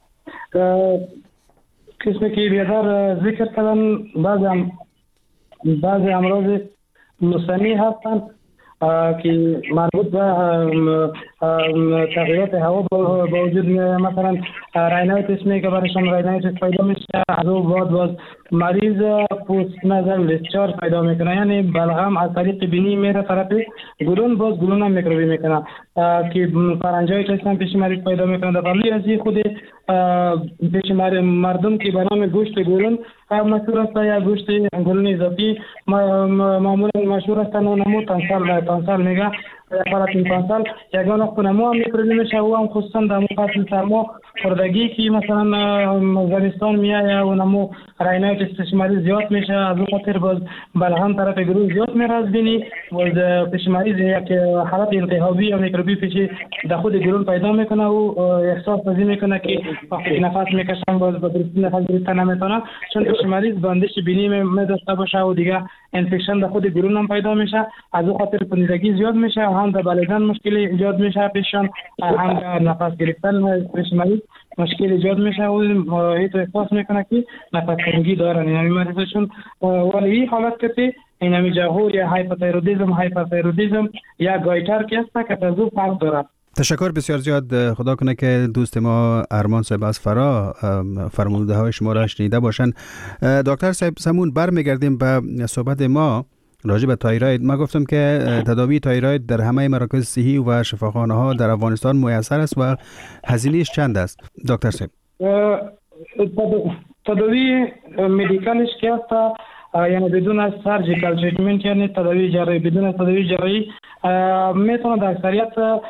قسمی که بیادر ذکر کردن بعضی امراض موسمی هستند که مربوط به تغییرات هوا با وجود میاد. مثلا راینایتس میگه برایشان راینایتس پیدا میشه، از اون بعد باز مریض پوست نزل لسچار پیدا میکنه، یعنی بلغم از طریق بینی میره طرف گلون، باز گلون هم میکروبی میکنه که فرنجایتس هم پیش مریض پیدا میکنه. در قبلی از این خود پیش مردم که به نام گوشت گلون مشهور است یا گوشت گلون اضافی معمولا مشهور است، نمو تانسال میگه حالت تانسال یگان وقت نمو هم میکروبی میشه و هم خصوصا در فصل سرما خوردگی که مثلا زمستان میایه و نمو راینایتس پیش مریض زیاد میشه، از اون خاطر باز بلغم طرف گلون زیاد میره از بینی و پیش مریض یک حالت التهابی یا میکروبی پیش در خود گلون پیدا میکنه و احساس پذیر میکنه که وقتی نفس میکشن باز با درستی نفس گرفتن نمیتونه، چون پیش مریض بندش بینی میداشته باشه و دیگه انفکشن در خود گلون هم پیدا میشه، از اون خاطر پنیدگی زیاد میشه، هم در بلعیدن مشکل ایجاد میشه پیششان، هم در نفس گرفتن پیش مریض مشکل ایجاد میشه و این احساس میکنه که نفس تنگی دارن. یعنی مریضشون ولی این حالت که اینمی جاغور یا هایپرتایرودیسم یا گایتر که هست که تازو فرق داره. تشکر بسیار زیاد. خدا کنه که دوست ما ارمان صاحب از فرا فرموده های شما را شنیده باشن. دکتر صاحب سمون برمیگردیم به صحبت ما راجع به تایروید. ما گفتم که تداوی تایروید در همه مراکز صحی و شفاخانه ها در افغانستان میسر است و هزینه‌اش چند است دکتر صاحب؟ تداوی مدیکالش که است یعنی بدون از سرجیکال تریتمنت، یعنی تداوی جراحی، بدون از تداوی جراحی میتونه در اکثریت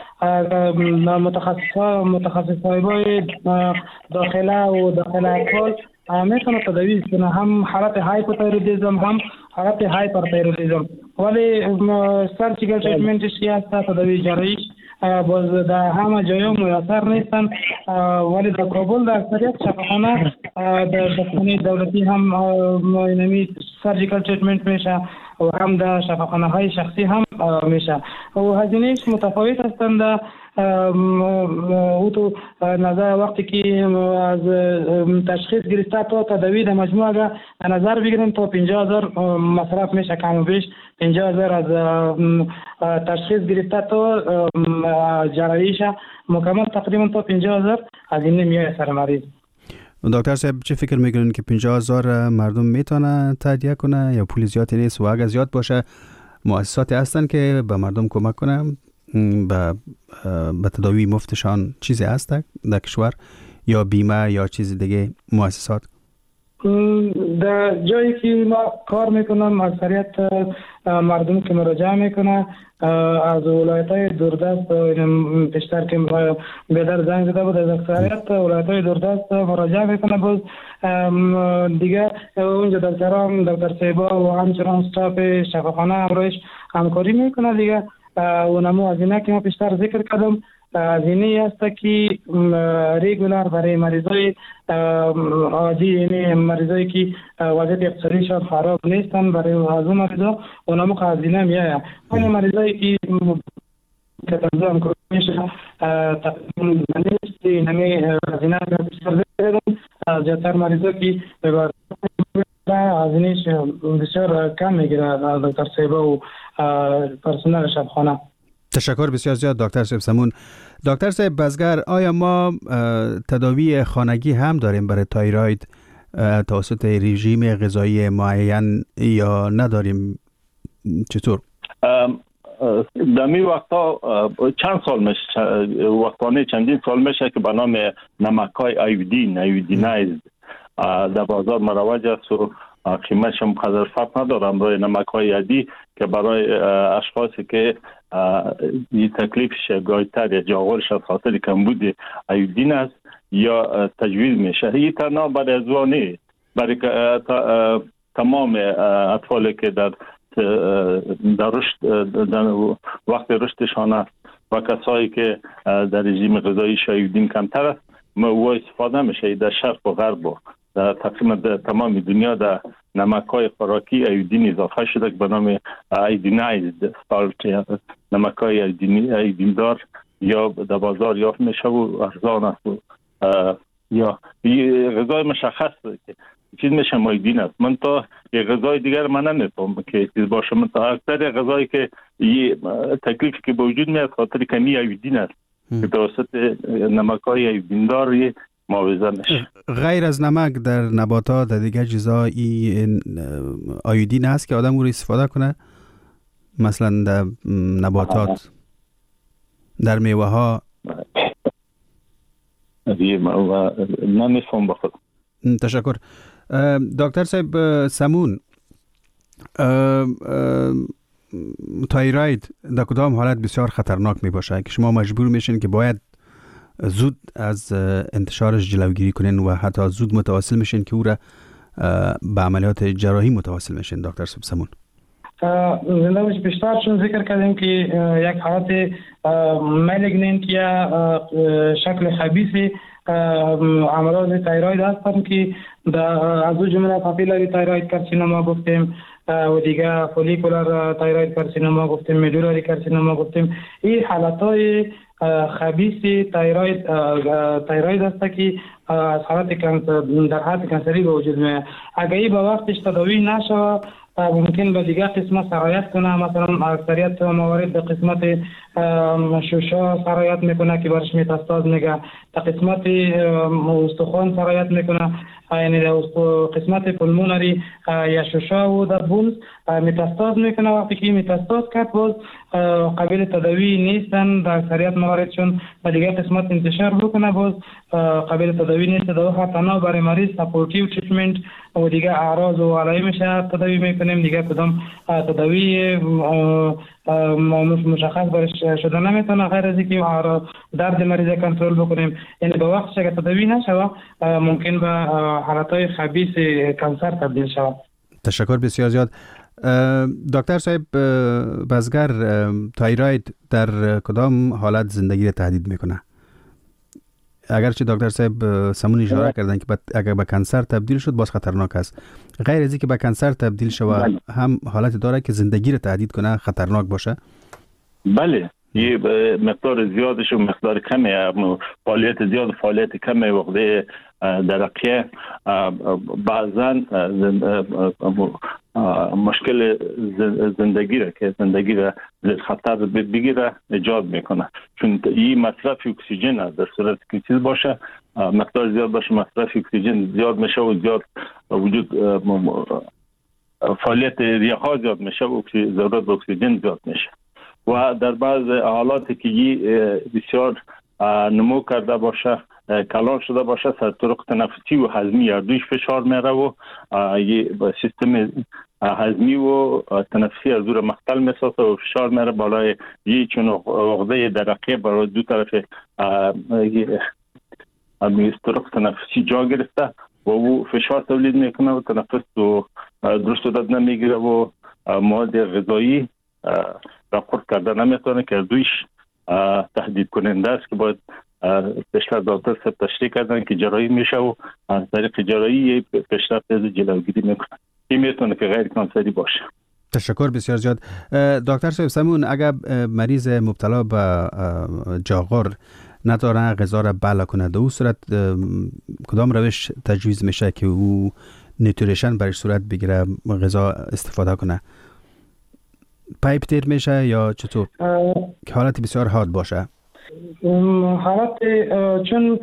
متخصصای داخله و داخل اطفال میتونه تداوی کنه، هم حالت هایپوتایرودیسم هم حالت هایپرتایرودیسم. ولی سرجیکال تریتمنتش که است تداوی جراحی باز در همه جایا میسر نیستن، ولی در کابل در اکثریت شفاخانه در شفاخانه دولتی هم اینمی سرجیکال تریتمنت میشه و هم در شفاخانه های شخصی هم میشه و هزینهش متفاوت هستند. او تو نظر وقتی که از تشخیص گرفته تا تداوی در مجموع اگر نظر بگیریم تا 50,000 مصرف میشه، کم و بیش 50,000 از تشخیص گرفته تا جراحیش مکمل تقریبا تا 50,000 از این میای سر مریض. دکتر صاحب چه فکر میکنین که 50,000 مردم میتونه تهیه کنه یا پول زیادی نیست و اگر زیاد باشه مؤسساتی هستن که به مردم کمک کنه به تداوی مفتشان چیزی هست در کشور یا بیمه یا چیز دیگه مؤسسات؟ در جایی که ما کار میکنم اکثریت مردم که مراجعه میکنه از ولایت‌های دوردست بیشتر که بیدر زنگ زده بود، از اکثریت ولایت‌های دوردست مراجعه میکنه. باز دیگه اونجا دکتر سیبا و همچنان استاف شفاخانه همراهش همکاری میکنه دیگه. و نمو هزینه که ما پیشتر ذکر کردم هزینه است که ریگولار برای مریضای عادی، یعنی مریضایی که وضعیت اقتصادیشان خراب نیستن، برای از اون مریضا و نمو هزینه میاد. این مریضایی که تنظیم کنه میشه تقریبا نیست، نمی هزینه بیشتر ذکر کردم. زیادتر مریضا که هزینهش بسیار کم میگیره دکتر سیبا و پرسنل شفاخانه. تشکر بسیار زیاد دکتر صاحب سمون. دکتر صاحب بزگر، آیا ما تداوی خانگی هم داریم برای تایروید توسط رژیم غذایی معین یا نداریم؟ چطور؟ در می وقتا چند سال میشه، وقتانه چندین سال میشه که به نام نمک‌های ایودینایزد در بازار مروج است و قیمتش هم قدر فرق ندارم برای نمک‌های عادی که برای اشخاصی که تکلیفش گایتر یا جاغورش از خاطر کمبود ایودین است یا تجویز میشه. این تنها برای ازوانی، برای تمام اطفالی که در رشد وقت رشدشان است و کسایی که در رژیم غذایی ایودین کمتر است او استفاده میشه. در شرق و غرب و در تقریبا تمام دنیا در نمک‌های خوراکی ایودین اضافه شده که به نام ایودینایزد سالت، نمک‌های ایودیندار یا در بازار یافت میشه و ارزان است یا غذای مشخص که چیز میشه ایودین است. من تا غذای دیگر من نمی‌فهمم که چیز باشه. من تا اکثر غذایی که تکلیفی که به وجود میاد خاطر کمی ایودین است که توسط نمک‌های ایودیندار معاوضه میشه. غیر از نمک در نباتات در دیگه چیزا آیودین هست که آدم رو استفاده کنه؟ مثلا در نباتات، در میوه ها؟ نمیفهم بخود. تشکر. دکتر صاحب سمون، تایروید در کدام حالت بسیار خطرناک می باشه که شما مجبور میشین که باید زود از انتشارش جلوگیری کنین و حتی زود متواصل میشین که او را به عملیات جراحی متواصل میشین؟ دکتر صاحب سمون. زنده باشی. بیشتر چون ذکر کردیم که یک حالت مالیگننت یا شکل خبیث امراض تایروید هستن که از او جمله پاپیلاری تایروید کارسینوما گفتیم و دیگه فولیکولار تایروید کارسینوما گفتیم، میدولاری کارسینوما گفتیم. این حالتهای خبیث تایروید است که از حالت در حالت کانسری به وجود میاد. اگر این به وقتش تداوی نشه ممکن به دیگه قسمت سرایت کنه. مثلا اکثریت موارد به قسمت شوشا سرایت میکنه که برش متاستاز میگه، تا قسمت استخوان سرایت میکنه، یعنی در قسمت پلمونری یا شوشا و در بونز متاستاز میکنه. وقتی که متاستاز کرد باز قابل تداوی نیستن در اکثریت موارد، چون به دیگه قسمت انتشار بکنه باز قابل تداوی نیست. در واقع تنها برای مریض سپورتیو تریتمنت و دیگه اعراض و علائمش تداوی میکنیم. دیگه کدام تداوی مشخص برش شده نمیتونه غیر از اینکه درد مریض کنترل بکنیم. یعنی به وقتش که تداوی نشه ممکن به حالتهای خبیث کانسر تبدیل شود. تشکر بسیار زیاد. دکتر صاحب، بازگر تایراید در کدام حالت زندگی را تهدید میکنه؟ اگرچه دکتر صاحب سمون اشاره کردن که اگر به کانسر تبدیل شد باز خطرناک است، غیر از اینکه به کانسر تبدیل شود هم حالت داره که زندگی را تهدید کنه، خطرناک باشه؟ بله، یه مقدار زیادش و مقدار کمی، فعالیت زیاد و فعالیت کمی وقتی درقیه بعضا مشکل زندگی را که زندگی را خطر بگیره ایجاد میکنه، چون این مصرف اکسیژن در صورت که چیز باشه، مقدار زیاد باشه، مصرف اکسیژن زیاد میشه و زیاد وجود فعالیت ریه‌ها زیاد میشه و ضرورت به اکسیژن زیاد میشه و در بعض حالاتی که بسیار نمو کرده باشه، کلان شده باشه، سر طرق تنفسی و هضمی هر دویش فشار میره و سیستم هضمی و تنفسی از دور مختل میسازه و فشار میره بالای یه چون عقده درقیه برای دو طرف طرق تنفسی جا گرفته و او فشار تولید میکنه و تنفس و درست داد نمیگیره و مواد غذایی را خورد کرده نمیتونه که از دویش تهدید کننده است که باید پیشتر دکتر صاحب تشریح کردن که جراحی میشه و از طریق جراحی پیشرفت از جلوگیری میکنه. این میتونه که غیر کانسری باشه. تشکر بسیار زیاد. دکتر صاحب سمون، اگر مریض مبتلا به جاغور نتونه غذا را بلع کنه، در اون صورت کدام روش تجویز میشه که او نیوتریشن برش صورت بگیره، غذا استفاده کنه؟ پایپ تیر میشه یا چطور؟ که حالت بسیار حاد باشه. حالت چون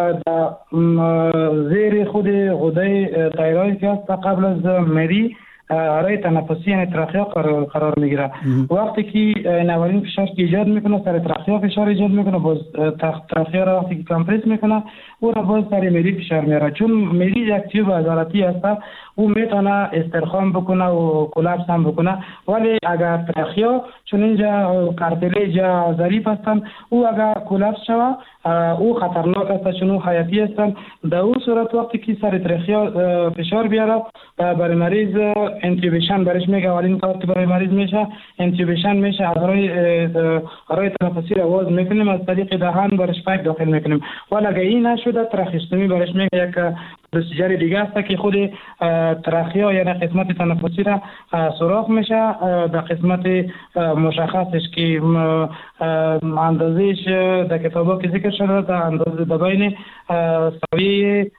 زیر خود غده تایروید که هست قبل از مری رای تنفسی یعنی تراخیا قرار میگیره. وقتی که اولین فشار که ایجاد میکنه سر تراخیا فشار ایجاد میکنه، باز تراخیا را وقتی که کمپرس میکنه او را باز سر مری فشار میاره. چون مری یک تیوب عضلاتی هست، او میتونه استرخام بکنه و کلاپس هم بکنه، ولی اگر تراخیا چون اینجا کارتلیج ظریف هستن، او اگر کلاپس شوه او خطرناک است، چون او حیاتی هستن. در اون صورت وقتی که سر تراخیا فشار بیاره برای مریض انتیوبیشن برش میگه. اولین کار که برای مریض میشه انتیوبیشن میشه، از رای تنفسی را باز میکنیم، از طریق دهان برش پایپ داخل میکنیم. ولی اگه این نشده تراخیستومی برش میگه، یک پروسیجر دیگه است که خود تراخیا یعنی قسمت تنفسی را سوراخ میشه در قسمت مشخصش که اندازهش در کتابا که ذکر شده در اندازه در بین ساوی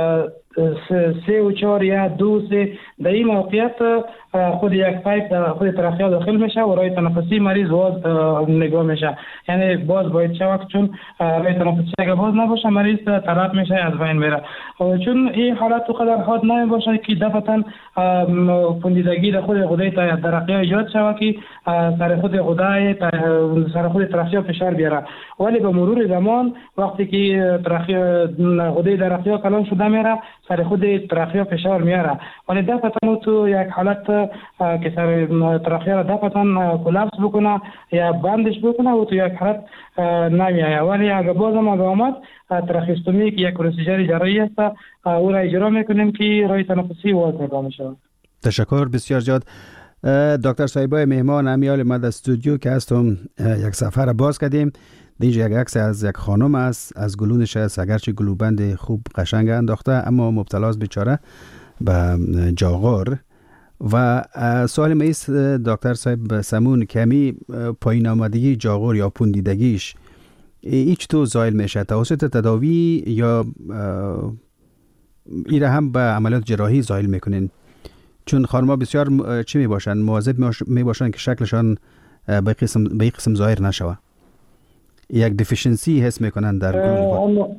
3 و 4 یا 2 در این موقعیت خود یک پایپ خود تراخیا داخل میشه و رای تنفسی مریض باز نگاه میشه. یعنی باز باید شود، چون رای تنفسی اگه باز نباشه مریض طرف میشه از بین میره. چون این حالت قدر حاد نمیباشه که دفعتا پوندیدگی در خود غده تراخیا ایجاد شود که سر خود غده سر خود تراخیا فشار بیاره، ولی به مرور زمان وقتی که غده تراخیا کلان شده میره سر خود تراخیا فشار میاره، ولی دفعتا تو یک حالت که سر تراخیا را دفعتا کلاپس بکنه یا بندش بکنه و تو یک حالت نمیایه. ولی اگر بازم آمد تراخیستومی که یک پروسیجر جراحی است او را اجرا میکنیم که رای تنفسی واز نگاه میشه. تشکر بسیار زیاد. دکتر صاحبای مهمان امیال ما در استودیو که هستم یک سفر باز کردیم. اینجا یک عکس از یک خانم است، از گلونش است، اگرچه گلوبند خوب قشنگ انداخته اما مبتلاست بیچاره به جاغور. و سوال ما است دکتر صاحب سمون، کمی پایین آمدگی جاغور یا پوندیدگیش ایچ تو زایل میشه توسط تداوی یا ایره هم به عملیات جراحی زایل میکنین؟ چون خانم‌ها بسیار چی میباشن؟ مواظب میباشن که شکلشان به قسم ظاهر نشوه. یک دیفیشنسی حس میکنن در گلون.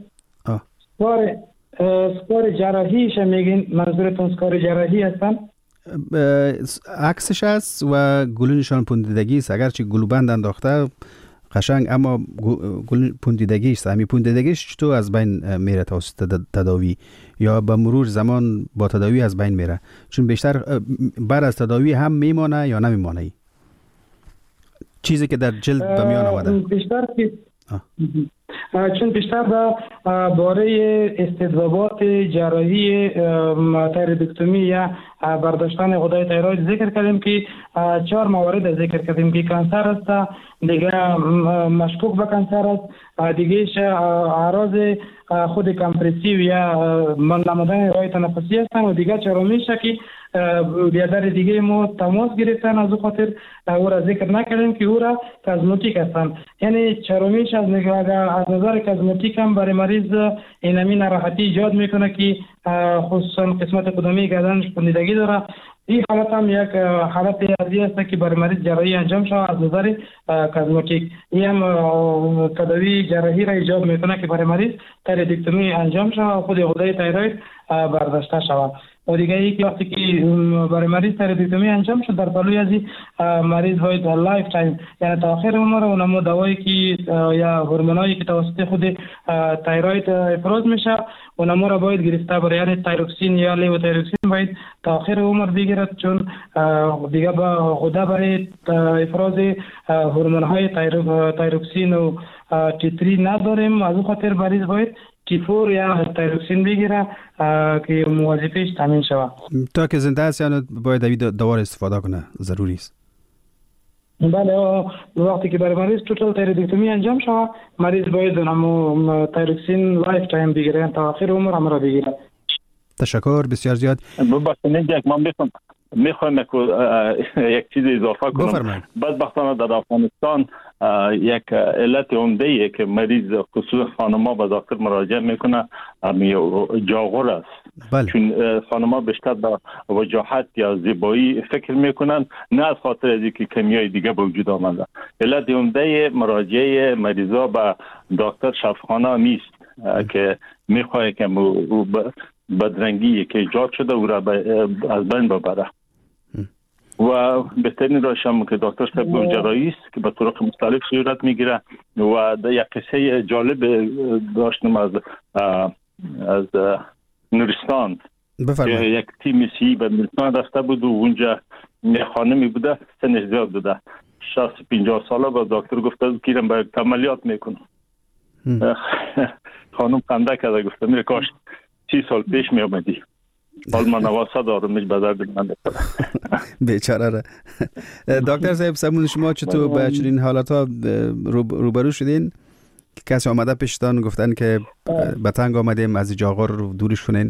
سکار جراحیش میگین؟ منظورتون سکار جراحی هستن؟ عکسش است و گلونشان پوندیدگی است، اگرچه گلوبند انداخته قشنگ اما پوندیدگی است. همین پوندیدگیش چطور از بین میره توسط تداوی یا به مرور زمان با تداوی از بین میره؟ چون بیشتر بعد از تداوی هم میمانه یا نمیمانه چیزی که در جلد به میان آمده؟ بیشتر که چون بیشتر در باره استجابات جراحی تایرویدکتومی یا برداشتن غدای تایروید ذکر کردیم که 4 موارد ذکر کردیم که کانسر است، دیگه مشکوک به کانسر است، دیگهش اعراض خود کمپرسیو یا نمودن راه تنفسی هستن و دیگه چهارمیش که بیادر دیگه ما تماس گرفتن، از خاطر او را ذکر نکردیم که او را کازموتیک هستن. یعنی چهارمیش از نظر کازموتیک هم برای مریض اینمی ناراحتی ایجاد میکنه که خصوصا قسمت قدمی گردنش پوسیدگی داره. این حالت هم یک حالت ارزی است که برای مریض جراحی انجام شود از نظر کازموتیک. این هم تداوی جراحی را ایجاد میکنه که برای مریض تایرویدکتومی انجام شود و خود غده تایروید برداشته شود. و دیگه ای که وقتی که برای مریض تایرویدکتومی انجام شد در پلوی از مریض باید لایف تایم، یعنی تا آخر عمر اونم دوایی که یا هورمونایی که توسط خود تایروید افراز میشه اونم را باید گرفته بره، یعنی تایروکسین یا لیوتایروکسین باید تا آخر عمر بگیرد، چون دیگه با غده برای افراز هورمونهای تایروکسین و T3 نداریم. از اون خاطر مریض باید T4 یا تایروکسین بگیره که وظیفه‌اش تامین شود. تا که زنده است یعنی باید دوار استفاده کنه، ضروری است. بله، وقتی که برای مریض توتال تایرویدکتومی انجام شود مریض باید همون تایروکسین لایف تایم بگیره تا آخر عمر هم را بگیره. تشکر بسیار زیاد. ببخشید من میخوایم یک چیز اضافه کنم. بفرمایید. بدبختانه در افغانستان یک علت عمده که مریض خصوصا خانم‌ها به دکتر مراجعه میکنه جاغور است. بله. چون خانم‌ها بیشتر به وجاهت یا زیبایی فکر میکنن، نه از خاطر از اینکه کمیای دیگه به وجود آمده. علت عمده مراجعه مریضا به دکتر شفاخانه نیست که میخواد که بدرنگی که ایجاد شده او را از بین ببره. و بهترین راهش هم که دکتر صاحب جراحی است که به طرق مختلف صورت میگیره. و یک قصه جالب داشتم از نورستان. یک تیم سی به نورستان رفته بود و اونجا خانمی بوده، سنش زیاد بوده، 60-50 ساله. با دکتر گفته که باید عملیات میکنه. خانم خنده کرده گفته میره کاش 30 سال پیش می آمدی. حال من نواسه دارم میش به درد من بخوره. بیچاره را. دکتر صاحب سمون شما چطور به چنین حالات ها روبرو شدین که کسی آمده پیشتان گفتن که به تنگ آمدیم از جاغور رو دورش کنین؟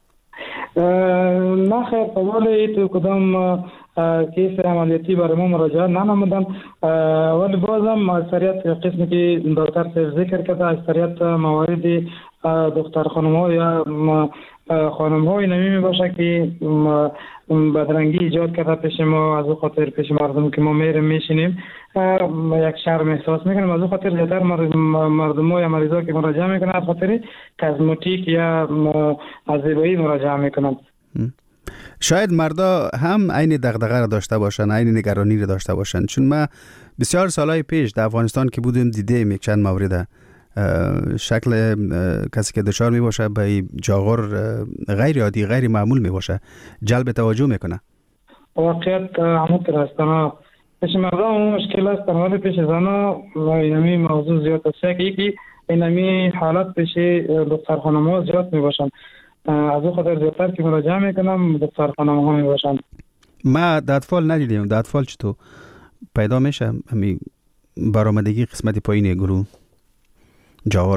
نه خیر، قبول تو کدام کیس عملیاتی برای ما مراجعه ننمودن، ولی بازم اکثریت قسمی که دکتر صاحب ذکر کرده اکثریت موارد دختر خانم‌ها یا خانم‌های نمی باشه که بدرنگی ایجاد کرده پیش ما. از اون خاطر پیش مردم که ما میریم میشینیم یک شرم احساس میکنیم. از اون خاطر زیادتر مردم یا مریضا که مراجعه میکنن از خاطر کازموتیک یا از زیبایی مراجعه میکنن. شاید مردا هم عین دغدغه را داشته باشن، عین نگرانی را داشته باشن، چون ما بسیار سالهای پیش در افغانستان که بودیم دیدیم یک چند مورد شکل کسی که دچار می باشه به جاغور غیر عادی، غیر معمول می باشه، جلب توجه میکنه. واقعیت همونطور است. پیش مردم مشکل است، ولی پیش زنا اینمی موضوع زیاد است که یکی اینمی حالت پیش دختر خانم‌ها زیاد می باشن. از اون خاطر زیادتر که مراجعه میکنم دختر خانم‌ها می باشن. ما دادفال ندیدیم. دادفال چطور پیدا میشه؟ همین برآمدگی قسمت پایین گلو جاغور.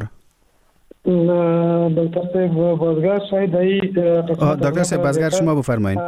دکتر صاحب بازگشت شاید دکتر صاحب بازگشت شما بفرمایید.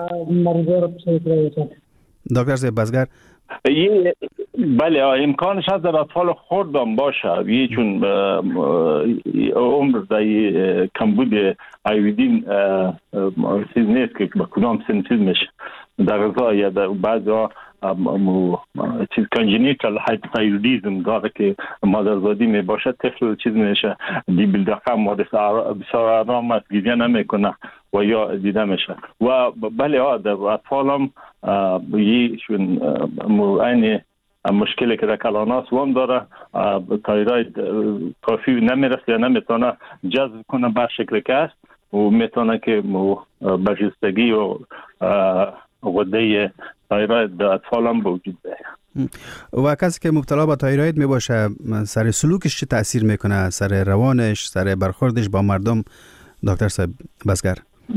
دکتر صاحب بازگشت. بله امکانش هست در اطفال خردم باشه، یه چون عمر در کمبود آیودین چیز نیست که به کدام سن چیز میشه در غذا یا در بعضی ها چیز کانجنیتال هایپوتایرویدیسم داره که مادرزادی می باشه، طفل چیز میشه دیبل دقیقا بسیار آرام است، گریه نمیکنه و یا دیده میشه. و بله در اطفال هم یهشون این مشکلی که در کلاناس وام داره، تایروید کافی نمیرسه یا نمیتونه جذب کنه به شکل که است و میتونه که برجستگی و غده تایروید در اطفال هم به وجود بیاید. و کسی که مبتلا به تایروید می باشه سر سلوکش چه تأثیر میکنه؟ سر روانش، سر برخوردش با مردم؟ دکتر صاحب بزگر.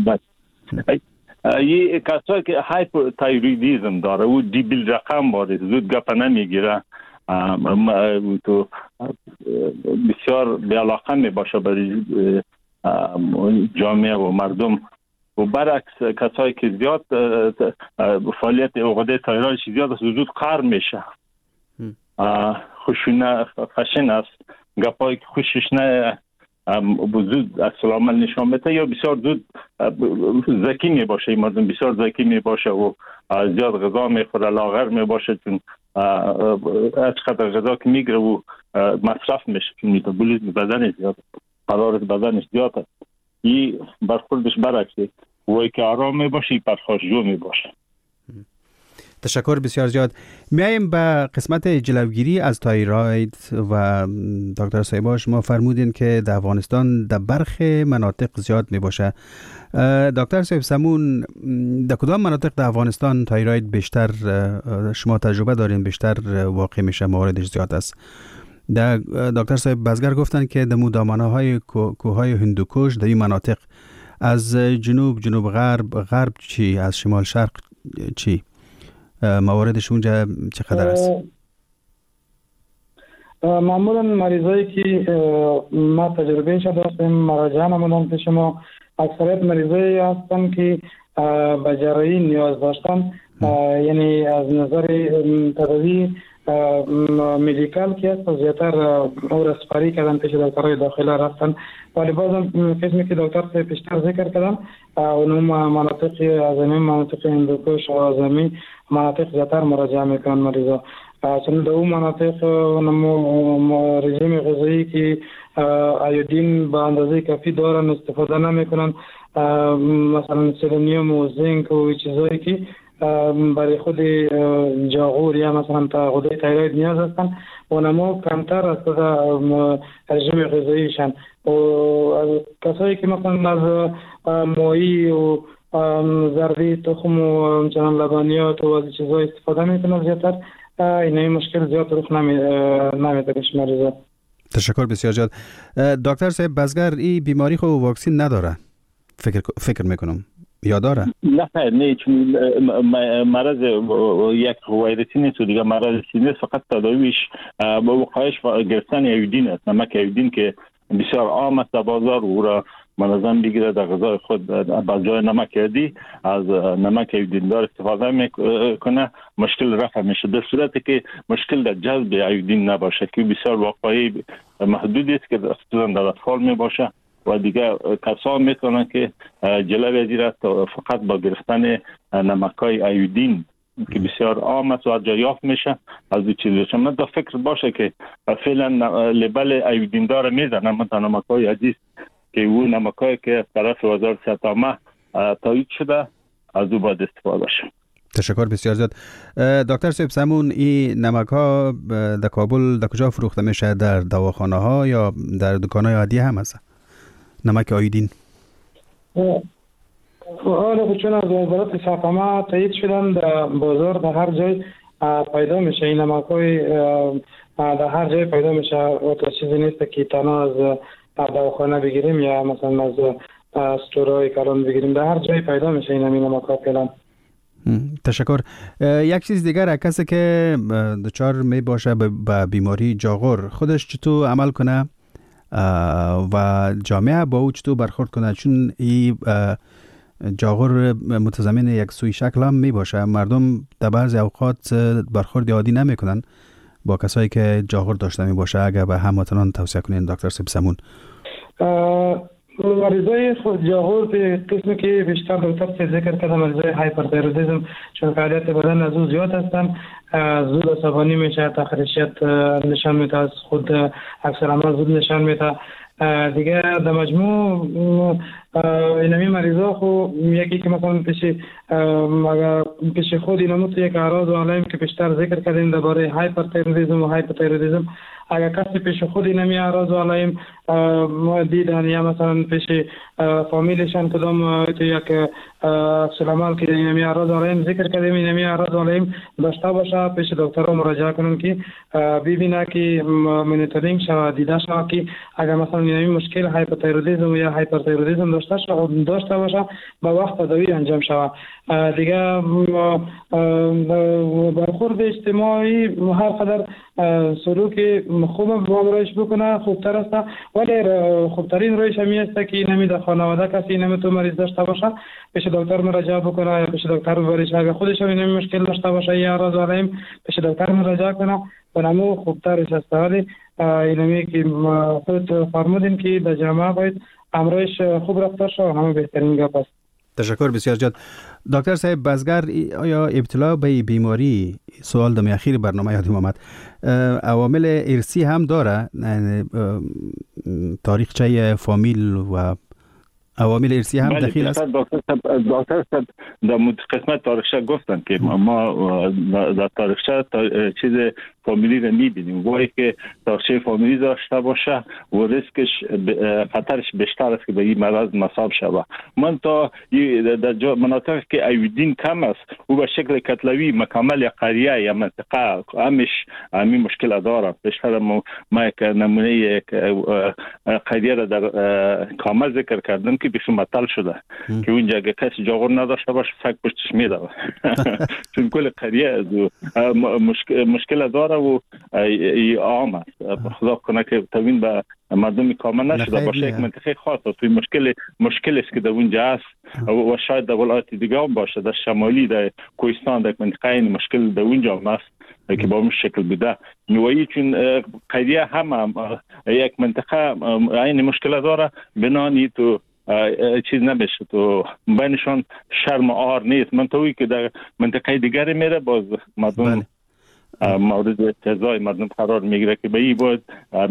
یه کسایی که هایپوتایرویدیسم داره و دیبیل رقم باره، زود گپ نمیگیره، تو بسیار بی‌علاقه می باشه برای جامعه و مردم. و برعکس کسایی که زیاد فعالیت عقده تایروید زیاد زود قهر میشه، خوشونه خشن است، گپایی که خوشش نه زود عکس العمل نشان میده، یا بسیار زود ذکی می باشه. مردم بسیار ذکی می باشه و زیاد غذا میخوره، لاغر می باشه، چون از قدر غذا که میگیره و مصرف میشه، چون متابولیسم بدنش زیاد، حرارت بدنش زیاد است. این برخوردش برعکسه، وای که آرام می باشه پرخاشجو می باشه. تشکر بسیار زیاد. میایم به قسمت جلوگیری از تایروید و دکتر صاحبا شما فرمودین که در افغانستان در برخی مناطق زیاد می باشه. دکتر صاحب سمون، در کدام مناطق در افغانستان تایروید بیشتر شما تجربه دارین بیشتر واقع میشه، مواردش زیاد است؟ دکتر صاحب بزگر گفتن که در دامنه های کوههای هندوکش در این مناطق، از جنوب غرب چی، از شمال شرق چی مواردش اونجا چقدر است؟ معمولا مریضایی که ما تجربهش داشتیم مراجعه نمودن پیش ما، اکثریت مریضایی هستن که به جراحی نیاز داشتن، یعنی از نظر تداوی مدیکال که است زیادتر او رسپاری کردن پیش دکترهای داخله رفتن، ولی بازم قسمی که دکتر پیشتر ذکر کردن اونم مناطق از این مناطق هندوکش و از این مناطق زیادتر مراجعه میکنن مریضا، چون در اون مناطق رژیم غذایی که ایودین به اندازه کافی دارن استفاده نمیکنن، مثلا سلنیوم و زینک و چیزایی که برای خود جاغور یا مثلا غده تایروید نیاز هستن، اونمو کمتر از رژیم غذاییشن. و کسایی که مثلا از ماهی و ذره تخم و چنان لبنیات و از چیزای استفاده میکنن زیادتر، این مشکل زیاد رخ نمیده پیش مریضا. تشکر بسیار زیاد. دکتر صاحب بزگر این بیماری خو واکسین نداره فکر میکنم، یا داره؟ نه چون مرض یک ویروسی نیست، دیگه مرض نیست، فقط تداویش با وقایش گرفتن ایودین است. نمک ایودین که بسیار عام است در بازار، او را منظم بگیره در غذای خود، با جای نمک ایودی از نمک ایودین دار استفاده میکنه، مشکل رفع میشه. در صورتی که مشکل در جذب ایودین نباشه که بسیار واقعی محدودی است که خصوصا در اطفال می باشه، و دیگه کسان میتونن که جلوی ازیرت فقط با گرفتن نمکای ایودین که بسیار عام است و از جا یافت میشه از این چیزی. شما دا فکر باشه که فعلا لیبل ایودین داره میزنن، مثلا نمکای عزیز که او نمکایی که از طرف وزارت صحت عامه تایید شده از او باید استفاده شه. تشکر بسیار زیاد. دکتر صاحب سمون، این نمک ها در کابل در کجا فروخته میشه؟ در دواخانه ها یا در دکان های عادی هم هست؟ نمک ایودین حالا چون از وزارت صحت عامه تایید شدن در بازار در هر جای پیدا میشه، این نمک‌های در هر جای پیدا میشه و تا چیزی نیست که تنها از دواخانه بگیریم یا مثلا از استورهای کلان بگیریم، در هر جای پیدا میشه این نمک‌ها فعلا. تشکر. یک چیز دیگر، کسی که دچار می باشه به بیماری جاغور خودش چطور عمل کنه و جامعه با او چطور برخورد کنه؟ چون این جاغور متضمن یک سوی شکل هم می باشه، مردم در بعضی اوقات برخورد عادی نمی کنن با کسایی که جاغور داشته می باشه. اگر به هموطنان توصیه کنین دکتر صاحب سمون. مریضای جاغور به قسمی که بیشتر دکتر ذکر کرده، مریضای هایپرتایرودیسم، چون فعالیت بدن از او زیاد هستن، زود عصبانی میشه، تخریشیت نشان میده، از خود اکثر عمل زود نشان میده. دیگه در مجموع اینمی مریضا خو یکی که مثلا پیش خود اینمو تو یک اعراض و علائم که بیشتر ذکر کردیم درباره هایپرتایرودیسم و هایپوتایرودیسم، اگر کسی پیش خود نمی اعراض علائم ما دیدن یا مثلا پیش فامیلشان کدام تو یک سلامال که نمی اعراض علائم ذکر کردیم نمی اعراض علائم داشته باشه پیش دکتر مراجعه کنن که ببینه که مانیتورینگ شود دیده شود که اگر مثلا نمی مشکل هایپوتایرودیسم یا هایپرتایرودیسم داشته باشه با وقت تداوی انجام شود. دیگه برخورد اجتماعی هر قدر سلوک خوب با امرایش بکنه خوبتر است، ولی خوبترین رویش همی است که نمی در خانواده کسی نمی تو مریض داشته باشه پیش دکتر مراجعه بکنه یا پیش دکتر ببریش. اگر خودش نمی مشکل داشته باشه یا اعراض علائم پیش دکتر مراجعه کنه بنامو خوبترش است. ولی اینمی که خود فرمودین که در جامعه باید امرایش خوب رفتار شد همه بهترین گپ است. تشکر بسیار زیاد. دکتر صاحب بزگر، آیا ابتلا به بیماری سوال دم اخیر برنامه یادم آمد عوامل ارثی هم داره؟ تاریخچه فامیل و عوامل ارثی هم دخیل است؟ دکتر صاحب در قسمت تاریخچه گفتن که ما در تاریخچه چیز فامیلی رو میبینیم. وای که تاریخچه فامیلی داشته باشه و ریسکش خطرش بیشتر است که به این مرض مصاب شود. من تا در مناطق که ایودین کم است و به شکل کتلوی مکمل قریه یا منطقه همین مشکل داره. بیشتر ما یک نمونه قریه را در کامل ذکر کردم که بیشتر مطل شده که اونجا اگه کسی جاغور نداشته باشه سگ پشتش میده چون کل قریه مشکل داره و عام است. خدا کنه که توین به مردم کامل نشده باشه. یک منطقه خاص است توی مشکل است که در اونجا است و شاید در ولایت دیگه هم باشه. در شمالی در کوهستان در منطقه این مشکل در اونجا هم است که با اون شکل بوده نوعی چون قریه هم یک منطقه این مشکل داره بنانی تو چیز نمیشه تو بینشان شرم آر نیست. من توی که در منطقه دیگری میره باز مردم مورد اعتراض مردم قرار میگیره که به این باید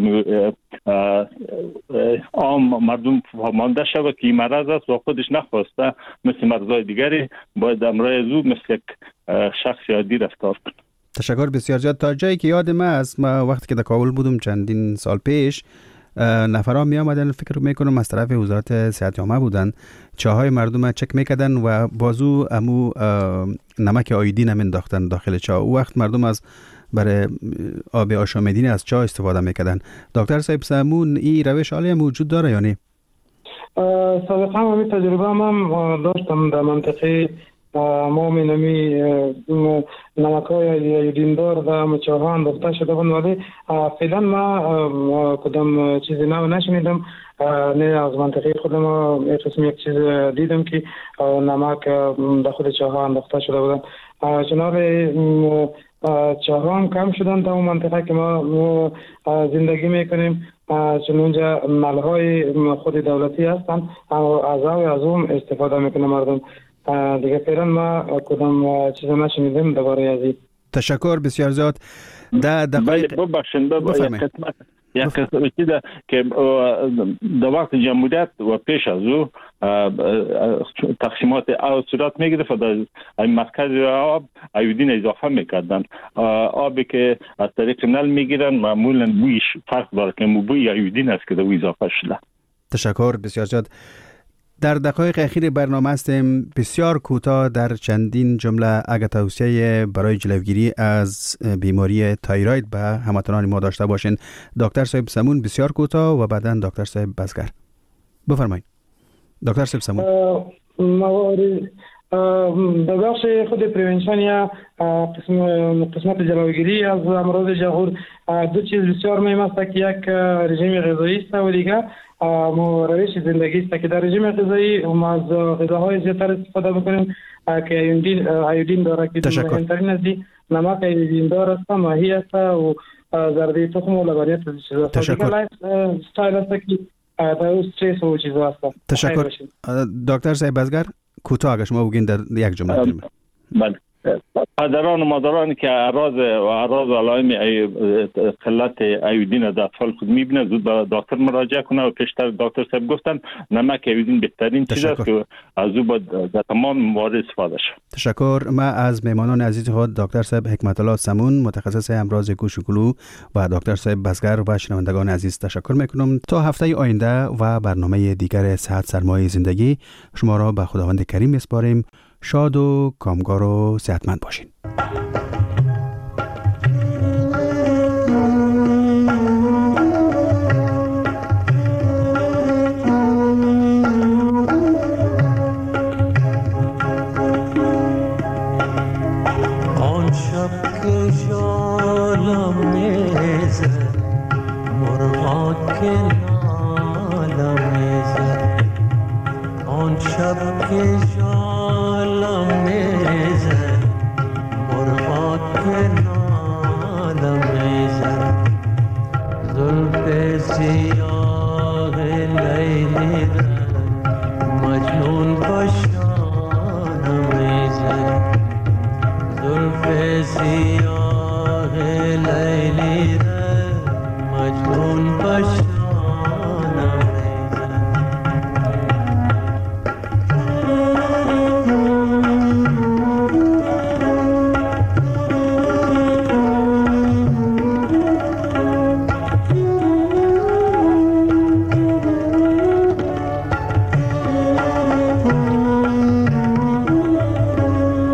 عام مردم مانده شود که این مرض است و خودش نخواسته مثل مرضای دیگری باید امرای زود مثل یک شخص عادی رفتار کنه. تشکر بسیار زیاد. تا جایی که یادم است ما وقتی که در کابل بودم چندین سال پیش نفران می آمدن فکر میکنم از طرف وزارت صحت عامه بودن چاهای مردم چک میکردن و بازو امو نمک آیودین هم انداختن داخل چاه. او وقت مردم از برای آب آشامیدنی از چاه استفاده میکردن. دکتر صاحب سمون این روش حالی موجود داره یا نه؟ سابقا همین تجربه هم داشتم در منطقه ما منمی نمک‌های ایودیندار در مچاها انداخته شده بود ولی فعلا ما کدام چیزی نشنیدم. نه از منطقه خودم یک چیز دیدم که نمک در خود چاها انداخته شده بودن. چنان چاها هم کم شدن در اون منطقه که ما زندگی میکنیم چون اونجا نل‌های خود دولتی هستن از اون استفاده میکنه مردم. دیگه فعلا ما کدام چیز نشنیدیم درباره از این. تشکر بسیار زیاد. در دقایق یک قسمت که در وقت جمهوریت و پیش از او تقسیمات صورت میگرفت و در مرکز آب ایودین اضافه میکردن. آبی که از طریق نل میگیرن معمولا بویش فرق داره که بوی ایودین است که در او اضافه شده. تشکر بسیار زیاد. در دقایق اخیر برنامه هستیم. بسیار کوتاه در چندین جمله اگه توصیه برای جلوگیری از بیماری تایروید به هموطنان ما داشته باشین. دکتر صاحب سمون بسیار کوتاه و بعداً دکتر صاحب بزگر بفرمایید. دکتر صاحب سمون در بخش خود پریونشن یا قسمت جلوگیری از امراض جاغور دو چیز بسیار مهم است که یک رژیم غذایی است و دیگر روش زندگی است که در رژیم غذایی ما از غذاهای زیادتر استفاده بکنیم که ایودین داره که مهمترین از نمک ایودین دار است، ماهی است و زردی تخم و لبنیات چیزا است. دیگر لایف استایل است که در استرس و چیزا است. تشکر. دکتر صاحب بزگر کوتاه اگه شما بگین در یک جمله. بله پدران و مادرانی که اعراض و علائم قلت ایودین در اطفال خود میبینه زود به دکتر مراجعه کنه و پیشتر دکتر صاحب گفتن نمک ایودین بهترین چیز است که از او در تمام موارد استفاده شد. تشکر. ما از مهمانان عزیز خود دکتر صاحب حکمت الله سمون متخصص امراض گوش و گلو و دکتر صاحب بزگر و شنوندگان عزیز تشکر میکنم. تا هفته آینده و برنامه دیگر صحت سرمایه زندگی شما را به خداوند کریم میسپاریم. شاد و کامگار و صحتمند باشین. آن شب که جالم میزد مرغا که نالم میزد آن شب که جالم میزد مرغا که نالم میزد زلف سیاه لیلی مجنون باشانم میزد زلف سیاه